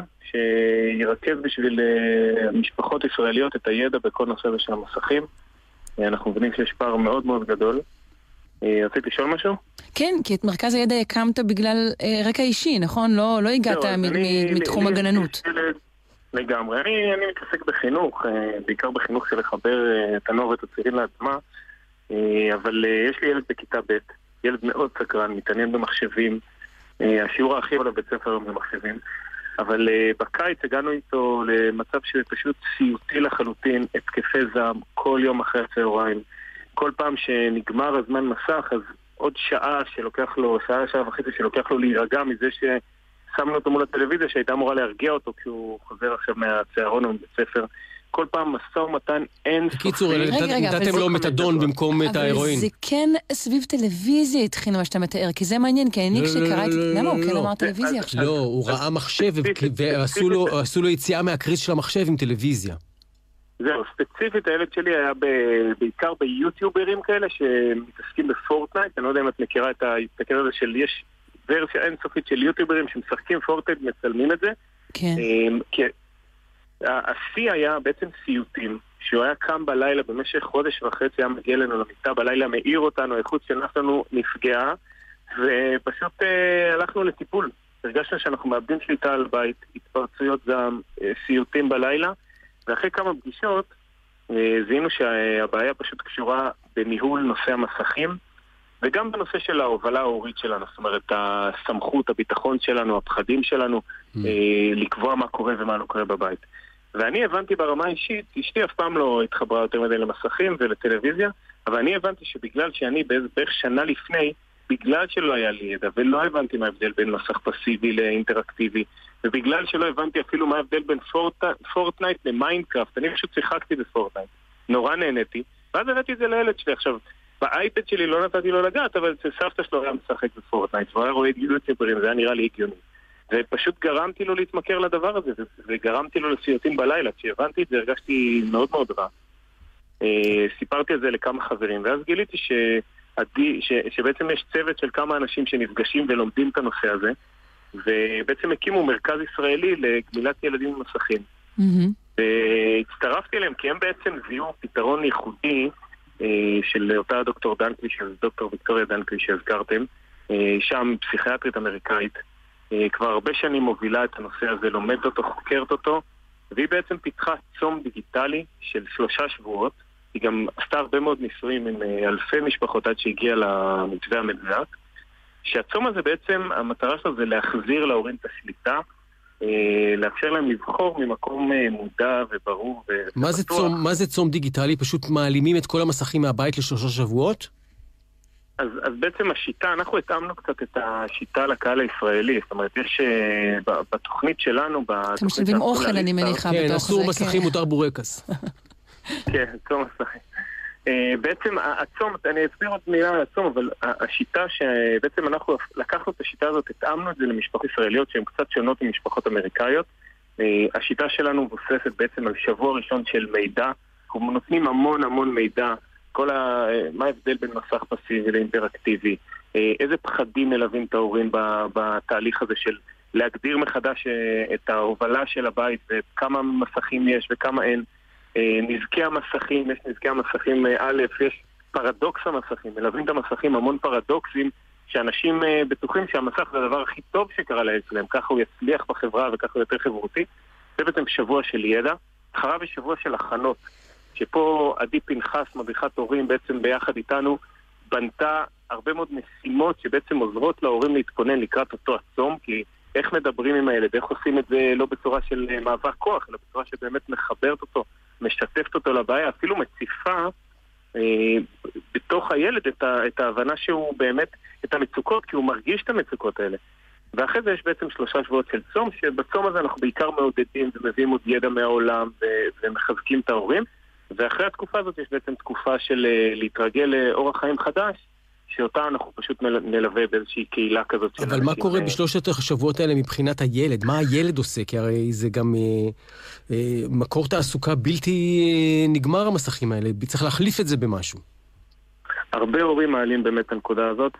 שירכז בשביל משפחות ישראליות את הידע בכל נושא של המסכים. אנחנו מבינים שיש פער מאוד מאוד גדול. רציתי לשאול משהו? כן, כי את מרכז הידע הקמת בגלל רקע אישי, נכון? לא, לא הגעת מתחום הגננות. לגמרי. אני, אני מתעסק בחינוך, בעיקר בחינוך של לחבר את הנוער ואת הצעירים לעצמה, אבל יש לי ילד בכיתה ב', ילד מאוד סקרן, מתעניין במחשבים, השיעור הכי עולה בית ספר במחשבים, אבל בקיץ הגענו איתו למצב שפשוט סיוטי לחלוטין, התקפי זעם, כל יום אחרי הצהריים, כל פעם שנגמר הזמן מסך, אז עוד שעה שלוקח לו, שעה, שעה וחצי שלוקח לו להירגע מזה ששמנו אותו מול הטלוויזיה שהייתה אמורה להרגיע אותו כשהוא חוזר עכשיו מהצהרון או מבית ספר. כל פעם משא ומתן אין סופי. בקיצור, נתתם לו מתדון במקום את ההירואין. אבל זה כן סביב טלוויזיה התחיל מה שאתה מתאר, כי זה מעניין, כי אני כשקראתי, למה הוא כן אמר טלוויזיה עכשיו? לא, הוא ראה מחשב ועשו לו יציאה מהקריס של המחשב עם טלוויזיה. זהו, ספציפית הילד שלי היה בעיקר ביוטיוברים כאלה שמתעסקים בפורטנייט, אני לא יודע אם את מכירה את ההתקר הזה של יש ורסיה אינסופית של יוטיוברים שמשחקים פורטנייט, מצלמים את זה. כן. כי השיא היה בעצם סיוטים, שהוא היה קם בלילה במשך חודש וחצי, היה מגיע לנו למיטה בלילה, מאיר אותנו, האיכות שלנו נפגעה, ופשוט אה, הלכנו לטיפול. הרגשנו שאנחנו מאבדים שליטה על בית, התפרצויות זעם, אה, סיוטים בלילה, ואחרי כמה פגישות אה, זיהינו שהבעיה פשוט קשורה בניהול נושא המסכים, וגם בנושא של ההובלה ההורית שלנו, זאת אומרת, הסמכות, הביטחון שלנו, הפחדים שלנו, mm. אה, לקבוע מה קורה ומה לא קורה בבית. ואני הבנתי ברמה האישית, אשתי אף פעם לא התחברה יותר מדי למסכים ולטלוויזיה, אבל אני הבנתי שבגלל שאני בערך שנה לפני, בגלל שלא היה לי ידע, ולא הבנתי מה ההבדל בין מסך פסיבי לאינטראקטיבי, ובגלל שלא הבנתי אפילו מה ההבדל בין פורט, פורטנייט למיינקראפט, אני פשוט שיחקתי בפורטנייט, נורא נהניתי, ואז הבאתי את זה לילד שלי. עכשיו, באייפד שלי לא נתתי לו לגעת, אבל סבתא שלו היה משחק בפורטנייט, והוא היה רואה יוטיוברים, זה היה נראה לי הגיוני. ופשוט גרמתי לו להתמכר לדבר הזה, וגרמתי לו לסיוטים בלילה. כשהבנתי את זה, הרגשתי מאוד מאוד רע. סיפרתי את זה לכמה חברים, ואז גיליתי שעדי, ש, שבעצם יש צוות של כמה אנשים שנפגשים ולומדים את הנושא הזה, ובעצם הקימו מרכז ישראלי לגמילת ילדים במסכים. Mm-hmm. והצטרפתי אליהם, כי הם בעצם זיהו פתרון ייחודי של אותה דוקטור דנקלי, דוקטור ויקטוריה דנקלי שהזכרתם, שם פסיכיאטרית אמריקאית, כבר הרבה שנים מובילה את הנושא הזה, לומדת אותו, חוקרת אותו, והיא בעצם פיתחה צום דיגיטלי של שלושה שבועות. היא גם עשתה הרבה מאוד ניסויים עם אלפי משפחות עד שהגיעה למתווה המדויק, שהצום הזה בעצם, המטרה שלו זה להחזיר להורים את השליטה, לאפשר להם לבחור ממקום מודע וברור. מה זה צום, מה זה צום דיגיטלי? פשוט מעלימים את כל המסכים מהבית לשלושה שבועות? אז, אז בעצם השיטה, אנחנו התאמנו קצת את השיטה לקהל הישראלי, זאת אומרת, יש בתוכנית שלנו... אתם משלבים אוכל, אני מניחה, בתוך זה. כן, אסור מסכים, מותר בורקס. כן, צום מסכים. בעצם הצום, אני אסביר עוד מילה על הצום, אבל השיטה שבעצם אנחנו לקחנו את השיטה הזאת, התאמנו את זה למשפחות ישראליות שהן קצת שונות ממשפחות אמריקאיות. השיטה שלנו מבוססת בעצם על שבוע ראשון של מידע, אנחנו נותנים המון המון מידע, כל ה... מה ההבדל בין מסך פסיבי לאינטראקטיבי, איזה פחדים מלווים את ההורים בתהליך הזה של להגדיר מחדש את ההובלה של הבית וכמה מסכים יש וכמה אין, נזקי המסכים, יש נזקי המסכים א', יש פרדוקס המסכים, מלווים את המסכים המון פרדוקסים שאנשים בטוחים שהמסך זה הדבר הכי טוב שקרה לילד שלהם, ככה הוא יצליח בחברה וככה הוא יותר חברותי. זה בעצם שבוע של ידע, אחריו בשבוע של הכנות, שפה עדי פנחס, מדריכת הורים, בעצם ביחד איתנו, בנתה הרבה מאוד משימות שבעצם עוזרות להורים להתכונן לקראת אותו הצום, כי איך מדברים עם הילד, איך עושים את זה לא בצורה של מאבק כוח, אלא בצורה שבאמת מחברת אותו, משתפת אותו לבעיה, אפילו מציפה אה, בתוך הילד את, ה, את ההבנה שהוא באמת, את המצוקות, כי הוא מרגיש את המצוקות האלה. ואחרי זה יש בעצם שלושה שבועות של צום, שבצום הזה אנחנו בעיקר מעודדים ומביאים עוד ידע מהעולם ומחזקים את ההורים, ואחרי התקופה הזאת יש בעצם תקופה של להתרגל לאורח חיים חדש, שאותה אנחנו פשוט נלווה באיזושהי קהילה כזאת. אבל מה קורה בשלושת השבועות האלה מבחינת הילד? מה הילד עושה? כי הרי זה גם אה, אה, מקור תעסוקה בלתי אה, נגמר המסכים האלה, צריך להחליף את זה במשהו. הרבה הורים מעלים באמת את הנקודה הזאת,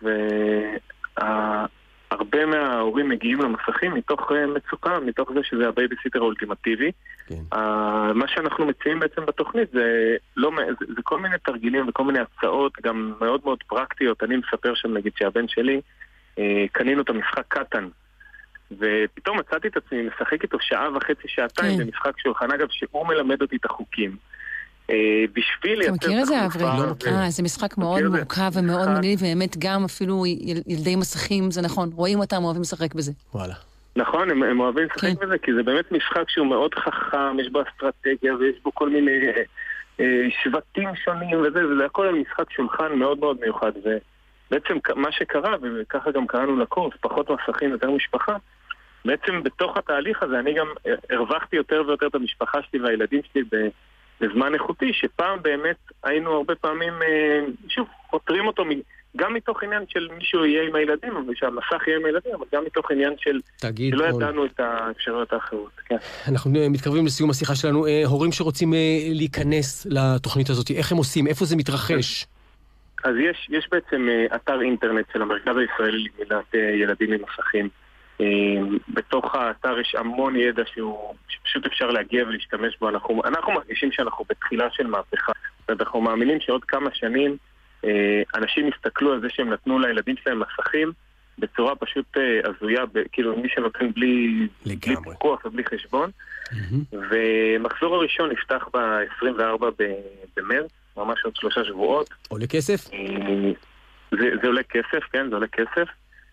והרבה מההורים מגיעים למסכים מתוך מצוקה, מתוך זה שזה הבייביסיטר האולטימטיבי. כן. מה שאנחנו מציעים בעצם בתוכנית זה, לא, זה, זה כל מיני תרגילים וכל מיני הצעות, גם מאוד מאוד פרקטיות. אני מספר שם נגיד שהבן שלי, קנינו את המשחק קטן, ופתאום מצאתי את עצמי, משחק איתו שעה וחצי, שעתיים, כן. במשחק שולחן, אגב, שהוא מלמד אותי את החוקים. בשביל אתה מכיר את זה, אברי? אה, זה משחק מאוד מורכב ומאוד מגניב, ובאמת גם אפילו ילדי מסכים, זה נכון, רואים אותם, אוהבים לשחק בזה. וואלה. נכון, הם, הם אוהבים לשחק בזה, כי זה באמת משחק שהוא מאוד חכם, יש בו אסטרטגיה ויש בו כל מיני אה, שבטים שונים וזה, וזה הכל על משחק שולחן מאוד מאוד מיוחד. ובעצם מה שקרה, וככה גם קראנו לקורס, פחות מסכים, יותר משפחה, בעצם בתוך התהליך הזה אני גם הרווחתי יותר ויותר את המשפחה שלי והילדים שלי בזמן איכותי, שפעם באמת היינו הרבה פעמים, שוב, חותרים אותו גם מתוך עניין של מישהו יהיה עם הילדים, ושהמסך יהיה עם הילדים, אבל גם מתוך עניין של שלא ידענו את האפשרויות האחרות. כן. אנחנו מתקרבים לסיום השיחה שלנו. הורים שרוצים להיכנס לתוכנית הזאת, איך הם עושים? איפה זה מתרחש? אז יש, יש בעצם אתר אינטרנט של המרכז הישראלי לגמילת ילדים עם מסכים. בתוך האתר יש המון ידע שהוא, שפשוט אפשר להגיע ולהשתמש בו. אנחנו, אנחנו מרגישים שאנחנו בתחילה של מהפכה. אנחנו מאמינים שעוד כמה שנים אנשים הסתכלו על זה שהם נתנו לילדים שלהם מסכים בצורה פשוט הזויה, כאילו מי שנותן בלי, בלי פיקוח ובלי חשבון. Mm-hmm. ומחזור הראשון נפתח ב-עשרים וארבעה במרץ, ממש עוד שלושה שבועות. עולה כסף? זה, זה עולה כסף, כן, זה עולה כסף.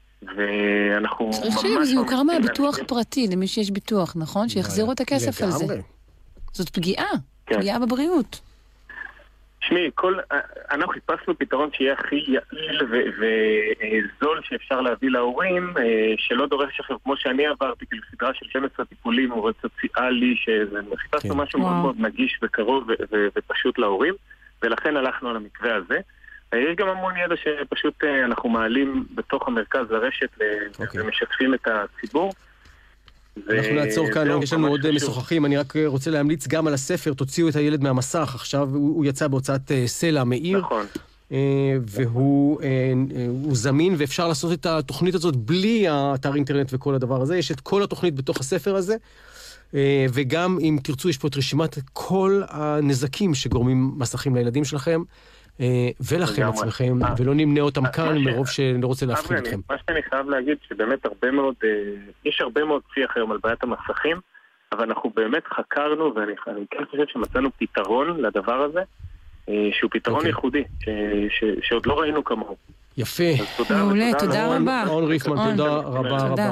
ואנחנו צריך שזה יוכר מהביטוח פרטי, למי שיש ביטוח, נכון? שיחזירו את הכסף על זה. זאת פגיעה, פגיעה בבריאות. שמי, כל, אנחנו חיפשנו פתרון שיהיה הכי יעיל וזול שאפשר להביא להורים, שלא דורש עכשיו, כמו שאני עברתי, כאילו סדרה של שנים עשר טיפולים, עובד סוציאלי, שחיפשנו משהו מאוד מאוד נגיש וקרוב ופשוט להורים, ולכן הלכנו על המקרה הזה. יש גם המון ידע שפשוט אנחנו מעלים בתוך המרכז לרשת ומשתפים את הציבור. אנחנו נעצור כאן, יש לנו עוד משוחחים, אני רק רוצה להמליץ גם על הספר, תוציאו את הילד מהמסך, עכשיו הוא יצא בהוצאת סלע מאיר, והוא זמין ואפשר לעשות את התוכנית הזאת בלי האתר אינטרנט וכל הדבר הזה, יש את כל התוכנית בתוך הספר הזה, וגם אם תרצו יש פה את רשימת כל הנזקים שגורמים מסכים לילדים שלכם, ולכם עצמכם, ולא נמנה אותם כאן מרוב שאני לא רוצה להפחיד אתכם. מה שאני חייב להגיד שבאמת הרבה מאוד, יש הרבה מאוד שיח היום על בעיית המסכים, אבל אנחנו באמת חקרנו, ואני כן חושב שמצאנו פתרון לדבר הזה, שהוא פתרון ייחודי, שעוד לא ראינו כמוהו. יפה. מעולה, תודה רבה. און ריפמן, תודה רבה רבה.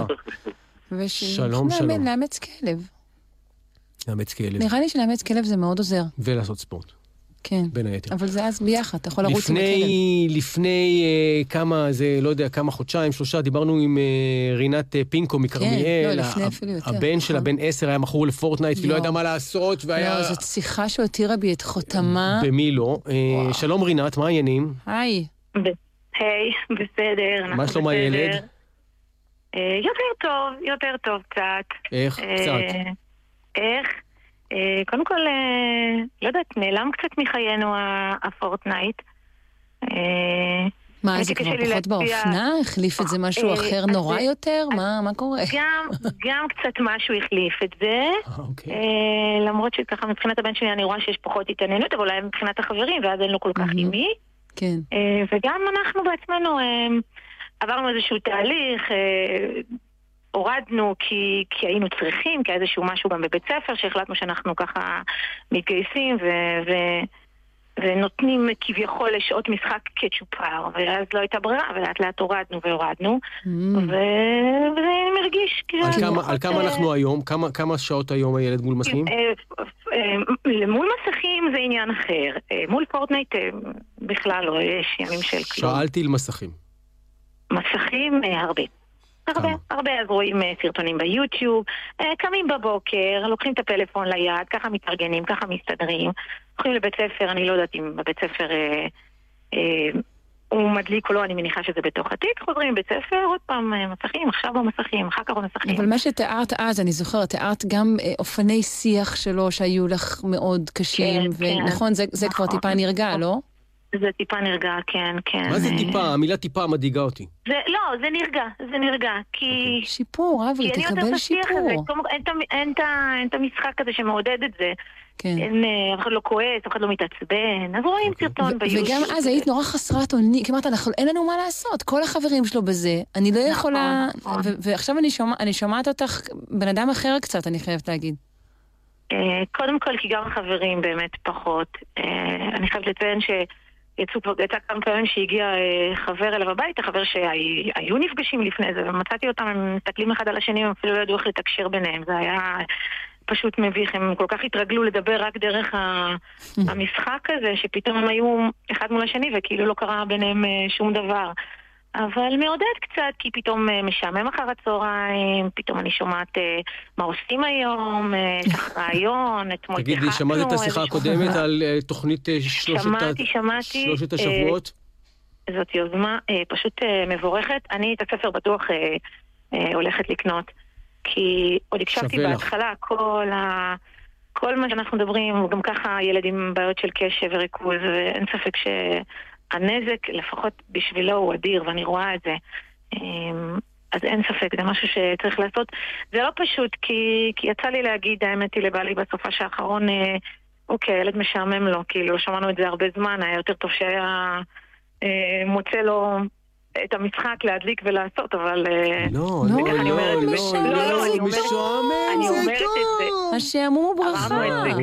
שלום, שלום. לאמץ כלב. לאמץ כלב. נראה לי שלאמץ כלב זה מאוד עוזר. ולעשות ספורט. כן, בין היתר. אבל זה אז ביחד, אתה יכול לרוץ עם הכלב. לפני uh, כמה, זה לא יודע, כמה חודשיים, שלושה, דיברנו עם uh, רינת uh, פינקו מקרמיאל. כן, לא, לפני אפילו יותר. הבן שלה, בן עשר, היה מכור לפורטנייט, ולא ידע מה לעשות, והיה... לא, זאת שיחה שהותירה בי את חותמה. במי לא. Uh, שלום רינת, מה העניינים? היי. היי, בסדר. מה שלום הילד? יותר טוב, יותר טוב קצת. איך? קצת. איך? קודם כל, לא יודעת, נעלם קצת מחיינו הפורטנייט. מה, זה כבר פחות באופנה? החליף את זה משהו אחר נורא יותר? מה קורה? גם קצת משהו החליף את זה. למרות שככה מבחינת הבן שלי אני רואה שיש פחות התעניינות, אבל אולי מבחינת החברים, ואז אין לו כל כך עם מי. כן. וגם אנחנו בעצמנו עברנו איזשהו תהליך, הורדנו כי, כי היינו צריכים, כי איזשהו משהו גם בבית ספר, שהחלטנו שאנחנו ככה מתגייסים ו, ו, ונותנים כביכול לשעות משחק כצ'ופר, ואז לא הייתה ברירה, ולאט לאט הורדנו והורדנו, mm. ו, וזה מרגיש כאילו... על כמה, על כמה אנחנו היום? כמה, כמה שעות היום הילד מול מסכים? מול מסכים זה עניין אחר. מול פורטנייט בכלל לא, יש ימים של כלום. שאלתי על מסכים. מסכים הרבה. הרבה, הרבה, אז רואים סרטונים ביוטיוב, קמים בבוקר, לוקחים את הפלאפון ליד, ככה מתארגנים, ככה מסתדרים, הולכים לבית ספר, אני לא יודעת אם בבית ספר אה, אה, הוא מדליק או לא, אני מניחה שזה בתוך התיק, חוזרים בבית ספר, עוד פעם מסכים, עכשיו במסכים, אחר כך במסכים. אבל מה שתיארת אז, אני זוכרת, תיארת גם אה, אופני שיח שלו שהיו לך מאוד קשים, כן, ונכון, כן. זה, זה נכון. כבר טיפה נרגע, לא? זה טיפה נרגע, כן, כן. מה זה טיפה? המילה טיפה מדאיגה אותי. זה, לא, זה נרגע, זה נרגע, כי... שיפור, אברי, תקבל שיפור. אין את המשחק הזה שמעודד את זה, אין, אף אחד לא כועס, אף אחד לא מתעצבן, אז רואים סרטון ביוטיוב. וגם אז היית נורא חסרת אונים, כי אמרת, אין לנו מה לעשות, כל החברים שלו בזה, אני לא יכולה, ועכשיו אני שומעת אותך בן אדם אחר קצת, אני חייבת להגיד. קודם כל, כי גם החברים באמת פחות. אני חייבת לציין שיצאו כמה פעמים שהגיע חבר אליו הביתה, חבר שהיו נפגשים לפני זה, ומצאתי אותם, הם מסתכלים אחד על השני, הם אפילו לא ידעו איך לתקשר ביניהם, זה היה פשוט מביך, הם כל כך התרגלו לדבר רק דרך המשחק הזה, שפתאום הם היו אחד מול השני, וכאילו לא קרה ביניהם שום דבר. אבל מעודד קצת, כי פתאום משעמם אחר הצהריים, פתאום אני שומעת מה עושים היום, יש לך רעיון, אתמול תגידי, שמעת את השיחה הקודמת על תוכנית שלושת השבועות? זאת יוזמה פשוט מבורכת. אני את הספר בטוח הולכת לקנות, כי עוד הקשבתי בהתחלה, כל מה שאנחנו מדברים, גם ככה ילדים עם בעיות של קשב וריכוז, ואין ספק ש... הנזק, לפחות בשבילו, הוא אדיר, ואני רואה את זה. אז אין ספק, זה משהו שצריך לעשות. זה לא פשוט, כי, כי יצא לי להגיד, האמת היא לבעלי בסופה שהאחרון, אוקיי, ילד משעמם לו, כאילו, לא שמענו את זה הרבה זמן, היה יותר טוב שהיה מוצא לו את המשחק להדליק ולעשות, אבל... לא, לא, לא, לא, לא, זה טוב. השעמום הוא ברכה.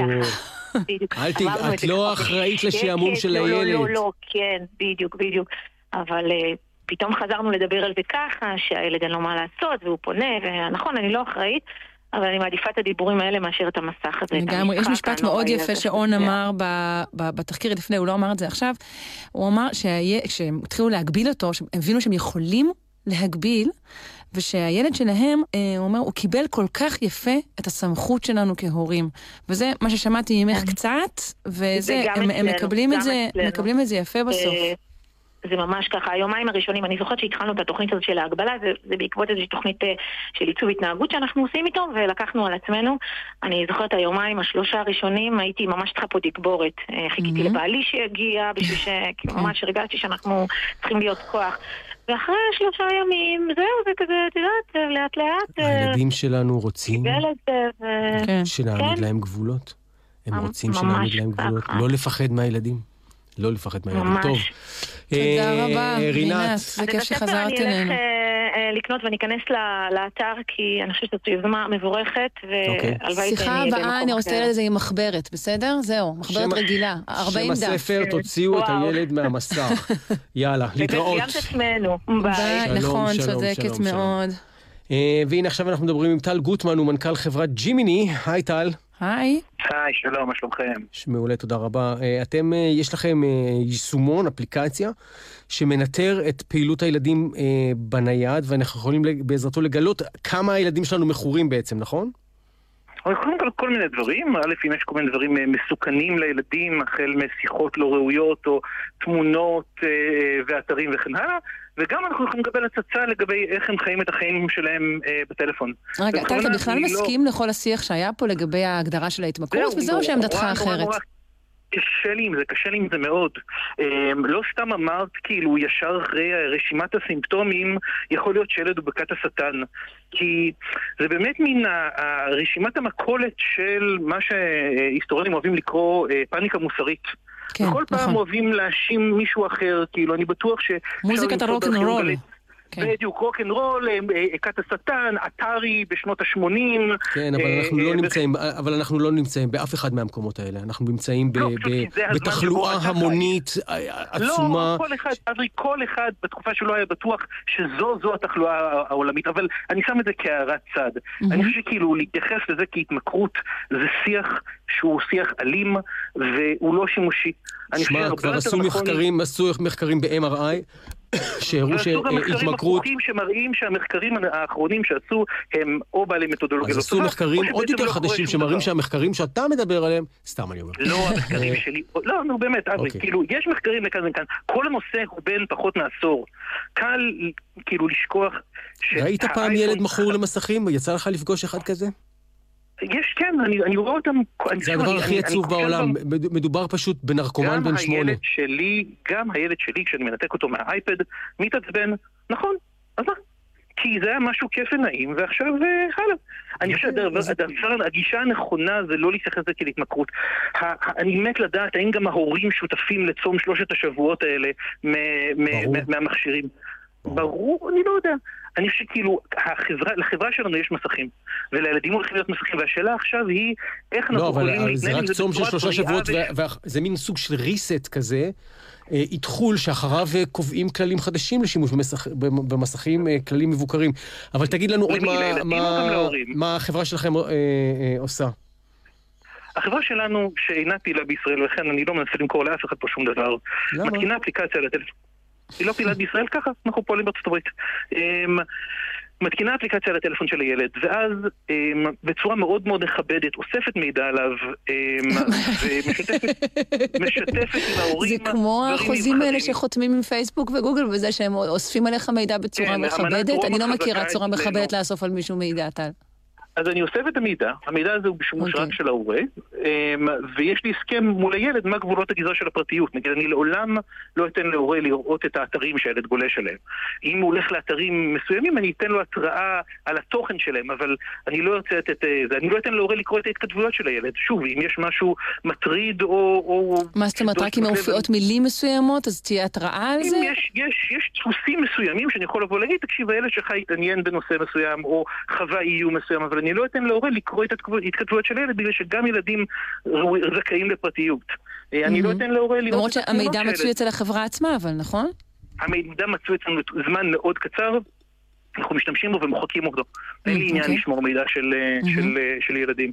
אל תדע, את לא אחראית לשעמום של הילד. לא, לא, כן, בדיוק, בדיוק. אבל פתאום חזרנו לדבר על זה ככה, שהילד אין לו מה לעשות, והוא פונה, ונכון, אני לא אחראית, אבל אני מעדיפה את הדיבורים האלה מאשר את המסך הזה. לגמרי, יש משפט מאוד יפה שאון אמר בתחקיר לפני, הוא לא אמר את זה עכשיו, הוא אמר שכשהם התחילו להגביל אותו, שהם הבינו שהם יכולים להגביל, ושהילד שלהם, הוא אומר, הוא קיבל כל כך יפה את הסמכות שלנו כהורים. וזה מה ששמעתי ממך קצת, וזה, הם מקבלים את זה, מקבלים את זה יפה בסוף. זה ממש ככה, היומיים הראשונים, אני זוכרת שהתחלנו את התוכנית הזאת של ההגבלה, זה, זה בעקבות איזושהי תוכנית של עיצוב התנהגות שאנחנו עושים איתו, ולקחנו על עצמנו. אני זוכרת היומיים, השלושה הראשונים, הייתי ממש צריכה פה תגבורת. חיכיתי mm-hmm. לבעלי שיגיע, בשביל שממש הרגשתי שאנחנו צריכים להיות כוח. ואחרי שלושה ימים, זהו, זה כזה, תדעת, לאט לאט. הילדים שלנו רוצים שנעמיד להם גבולות. הם רוצים שנעמיד להם גבולות. לא לפחד מהילדים. לא לפחד מהילדים. טוב. תודה רבה, רינת. זה כיף שחזרת אלינו. אני אלך לקנות ואני אכנס לאתר, כי אני חושבת שזו יוזמה מבורכת, והלוואי שיחה הבאה אני רוצה לזה עם מחברת, בסדר? זהו, מחברת רגילה, ארבעים דף. שם הספר, תוציאו את הילד מהמסך. יאללה, להתראות. וגם את עצמנו. ביי. נכון, צודקת מאוד. והנה עכשיו אנחנו מדברים עם טל גוטמן, הוא מנכ"ל חברת ג'ימיני. היי טל. היי. היי, שלום, מה שלומכם? מעולה, תודה רבה. אתם, יש לכם יישומון, אפליקציה, שמנטר את פעילות הילדים בנייד, ואנחנו יכולים בעזרתו לגלות כמה הילדים שלנו מכורים בעצם, נכון? אבל קודם כל כל מיני דברים, א' אם יש כל מיני דברים מסוכנים לילדים, החל משיחות לא ראויות או תמונות ואתרים וכן הלאה, וגם אנחנו יכולים לקבל הצצה לגבי איך הם חיים את החיים שלהם בטלפון. רגע, אתה בכלל מסכים לכל השיח שהיה פה לגבי ההגדרה של ההתמכרות, וזהו שעמדתך אחרת. קשה לי עם זה, קשה לי עם זה מאוד. לא סתם אמרת, כאילו, ישר אחרי רשימת הסימפטומים, יכול להיות שילד הוא בכת השטן. כי זה באמת מן רשימת המקולת של מה שהיסטוריונים אוהבים לקרוא פאניקה מוסרית. כן, כל פעם נכון. אוהבים להאשים מישהו אחר, כאילו, אני בטוח ש... מוזיקת הרוק'נ'רול. בדיוק, רוק'נ'רול, כת השטן, אתרי בשנות ה-שמונים. כן, אבל אנחנו לא נמצאים, אבל אנחנו לא נמצאים באף אחד מהמקומות האלה. אנחנו נמצאים בתחלואה המונית עצומה. לא, כל אחד, אדרי, כל אחד בתקופה שלא היה בטוח שזו זו התחלואה העולמית, אבל אני שם את זה כהערת צד. אני חושב שכאילו להתייחס לזה כהתמכרות זה שיח שהוא שיח אלים והוא לא שימושי. שמע, כבר עשו מחקרים, עשו מחקרים ב-אם אר איי שהראו שהתמכרות... שמראים שהמחקרים האחרונים שעשו הם או בעלי מתודולוגיה. אז עשו מחקרים עוד יותר חדשים שמראים שהמחקרים שאתה מדבר עליהם, סתם אני אומר. לא המחקרים שלי, לא, נו באמת, אברי, כאילו, יש מחקרים לכאן וכאן, כל הנושא הוא בין פחות מעשור. קל כאילו לשכוח... ראית פעם ילד מכור למסכים? יצא לך לפגוש אחד כזה? יש, כן, אני, אני רואה אותם... זה הדבר הכי עצוב בעולם, מדובר פשוט בנרקומן בן שמונה. גם הילד שלי, גם הילד שלי, כשאני מנתק אותו מהאייפד, מתעצבן, נכון, אז מה? כי זה היה משהו כיף ונעים, ועכשיו הלאה. אני חושב שהדבר, הגישה הנכונה זה לא להתייחס לזה כהתמכרות. אני מת לדעת, האם גם ההורים שותפים לצום שלושת השבועות האלה מהמכשירים? ברור, אני לא יודע. אני חושב שכאילו, לחברה שלנו יש מסכים, ולילדים הולכים להיות מסכים, והשאלה עכשיו היא, איך אנחנו יכולים להתנהל עם זה זה רק צום של שלושה שבועות, וזה מין סוג של ריסט כזה, התחול שאחריו קובעים כללים חדשים לשימוש במסכים, כללים מבוקרים. אבל תגיד לנו עוד מה החברה שלכם עושה. החברה שלנו שאינה פעילה בישראל, ולכן אני לא מנסה למכור לאף אחד פה שום דבר, מתקינה אפליקציה לטלפון. היא לא פעילת בישראל, ככה, אנחנו פועלים בארצות הברית. מתקינה אפליקציה לטלפון של הילד, ואז בצורה מאוד מאוד מכבדת, אוספת מידע עליו, ומשתפת עם ההורים. זה כמו החוזים האלה שחותמים עם פייסבוק וגוגל, וזה שהם אוספים עליך מידע בצורה מכבדת. אני לא מכירה צורה מכבדת לאסוף על מישהו מידע, טל. אז אני אוסף את המידע, המידע הזה הוא בשימוש רק של ההורה, ויש לי הסכם מול הילד מה גבולות הגזרה של הפרטיות. נגיד, אני לעולם לא אתן להורה לראות את האתרים שהילד גולש עליהם. אם הוא הולך לאתרים מסוימים, אני אתן לו התראה על התוכן שלהם, אבל אני לא ארצה את זה, אני לא אתן להורה לקרוא את ההתכתבויות של הילד. שוב, אם יש משהו מטריד או... מה זאת אומרת, רק אם מופיעות מילים מסוימות, אז תהיה התראה על זה? יש דפוסים מסוימים שאני יכול לבוא להגיד, תקשיב, הילד שלך יתעניין בנושא מסוים, או חווה איום מסוים, אבל אני לא אתן להורה לקרוא את התכתבויות של ילד, בגלל שגם ילדים זכאים לפרטיות. אני לא אתן להורה לראות... למרות שהמידע מצוי אצל החברה עצמה, אבל נכון? המידע מצוי אצלנו זמן מאוד קצר, אנחנו משתמשים בו ומוחקים אותו. אין לי עניין לשמור מידע של ילדים.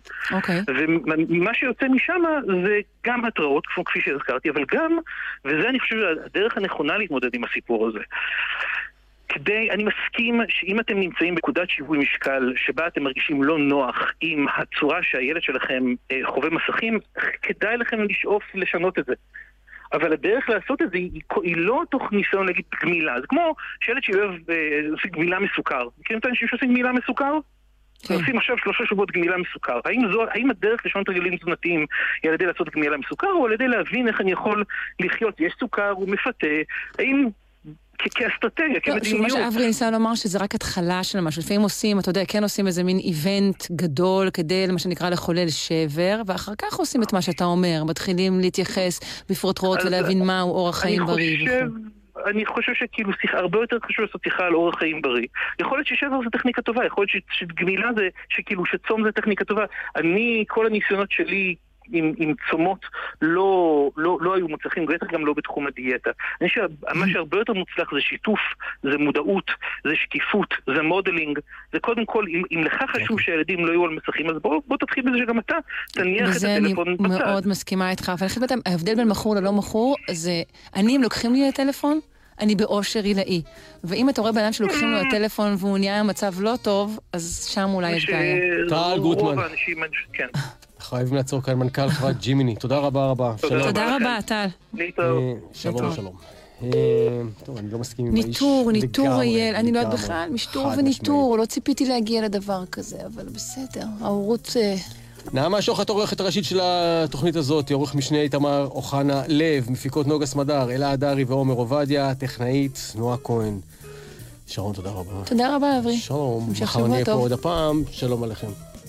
ומה שיוצא משם זה גם התראות, כפי שהזכרתי, אבל גם, וזה אני חושב הדרך הנכונה להתמודד עם הסיפור הזה. כדי, אני מסכים שאם אתם נמצאים בנקודת שיווי משקל שבה אתם מרגישים לא נוח עם הצורה שהילד שלכם אה, חווה מסכים, כדאי לכם לשאוף לשנות את זה. אבל הדרך לעשות את זה היא, היא לא תוך ניסיון להגיד גמילה. זה כמו שילד שאוהב אה, גמילה מסוכר. מכירים את האנשים שעושים גמילה מסוכר? כן. עושים עכשיו שלושה שבועות גמילה מסוכר. האם, זו, האם הדרך לשנות רגילים תזונתיים היא על ידי לעשות גמילה מסוכר, או על ידי להבין איך אני יכול לחיות? יש סוכר, הוא מפתה. האם... כאסטרטגיה, כמדיניות. מה שאברי ניסה לומר שזה רק התחלה של משהו. לפעמים עושים, אתה יודע, כן עושים איזה מין איבנט גדול כדי, למה שנקרא, לחולל שבר, ואחר כך עושים את מה שאתה אומר, מתחילים להתייחס בפרוטרוט ולהבין מהו אורח חיים בריא. אני חושב שכאילו הרבה יותר חשוב לעשות שיחה על אורח חיים בריא. יכול להיות ששבר זה טכניקה טובה, יכול להיות שגמילה זה, שכאילו שצום זה טכניקה טובה. אני, כל הניסיונות שלי עם, עם צומות לא, לא, לא היו מוצלחים, בטח גם לא בתחום הדיאטה. אני חושב שמה שהרבה יותר מוצלח זה שיתוף, זה מודעות, זה שקיפות, זה מודלינג, זה קודם כל, אם, אם לך חשוב שהילדים לא יהיו על מסכים, אז בוא, בוא תתחיל בזה שגם אתה תניח את הטלפון בצד. וזה אני מאוד מסכימה איתך, אבל אני חושבת, ההבדל בין מכור ללא מכור, זה, אני, אם לוקחים לי הטלפון, אני באושר עילאי. ואם אתה רואה באדם שלוקחים לו הטלפון והוא נהיה מצב לא טוב, אז שם אולי יש בעיה. טל גוטמן. חייבים לעצור כאן מנכ"ל חברת ג'ימיני. תודה רבה רבה. תודה רבה, טל. שלום, שלום. טוב, אני לא מסכים עם האיש. ניטור, ניטור אייל. אני לא יודעת בכלל, משטור וניטור. לא ציפיתי להגיע לדבר כזה, אבל בסדר. ההורות... נעמה שוחט, עורכת הראשית של התוכנית הזאת, עורך משנה איתמר אוחנה לב, מפיקות נוגה סמדר, אלה הדרי ועומר עובדיה, טכנאית נועה כהן. שרון, תודה רבה. תודה רבה, אברי. שלום, מחר נהיה פה עוד הפעם, שלום עליכם.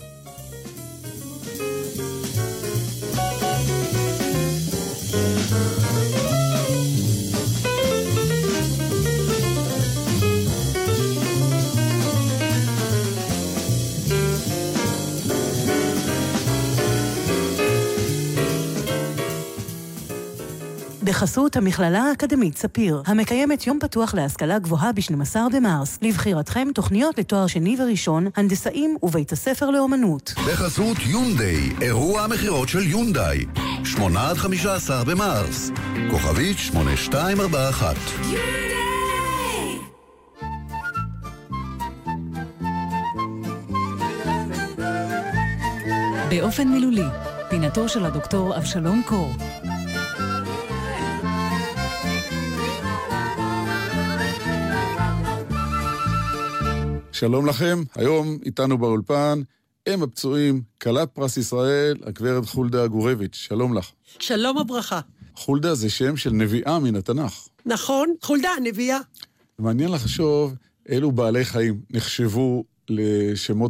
בחסות המכללה האקדמית ספיר, המקיימת יום פתוח להשכלה גבוהה ב-שנים עשר במרס. לבחירתכם תוכניות לתואר שני וראשון, הנדסאים ובית הספר לאומנות. בחסות יונדאי, אירוע המחירות של יונדאי, שמונה עד חמישה עשר במרס. כוכבית שמונה שתיים ארבע אחת. באופן מילולי, פינתו של הדוקטור אבשלום קור. שלום לכם, היום איתנו באולפן, אם הפצועים, כלת פרס ישראל, הגברת חולדה גורביץ', שלום לך. שלום וברכה. חולדה זה שם של נביאה מן התנ"ך. נכון, חולדה, נביאה. מעניין לחשוב אילו בעלי חיים נחשבו לשמות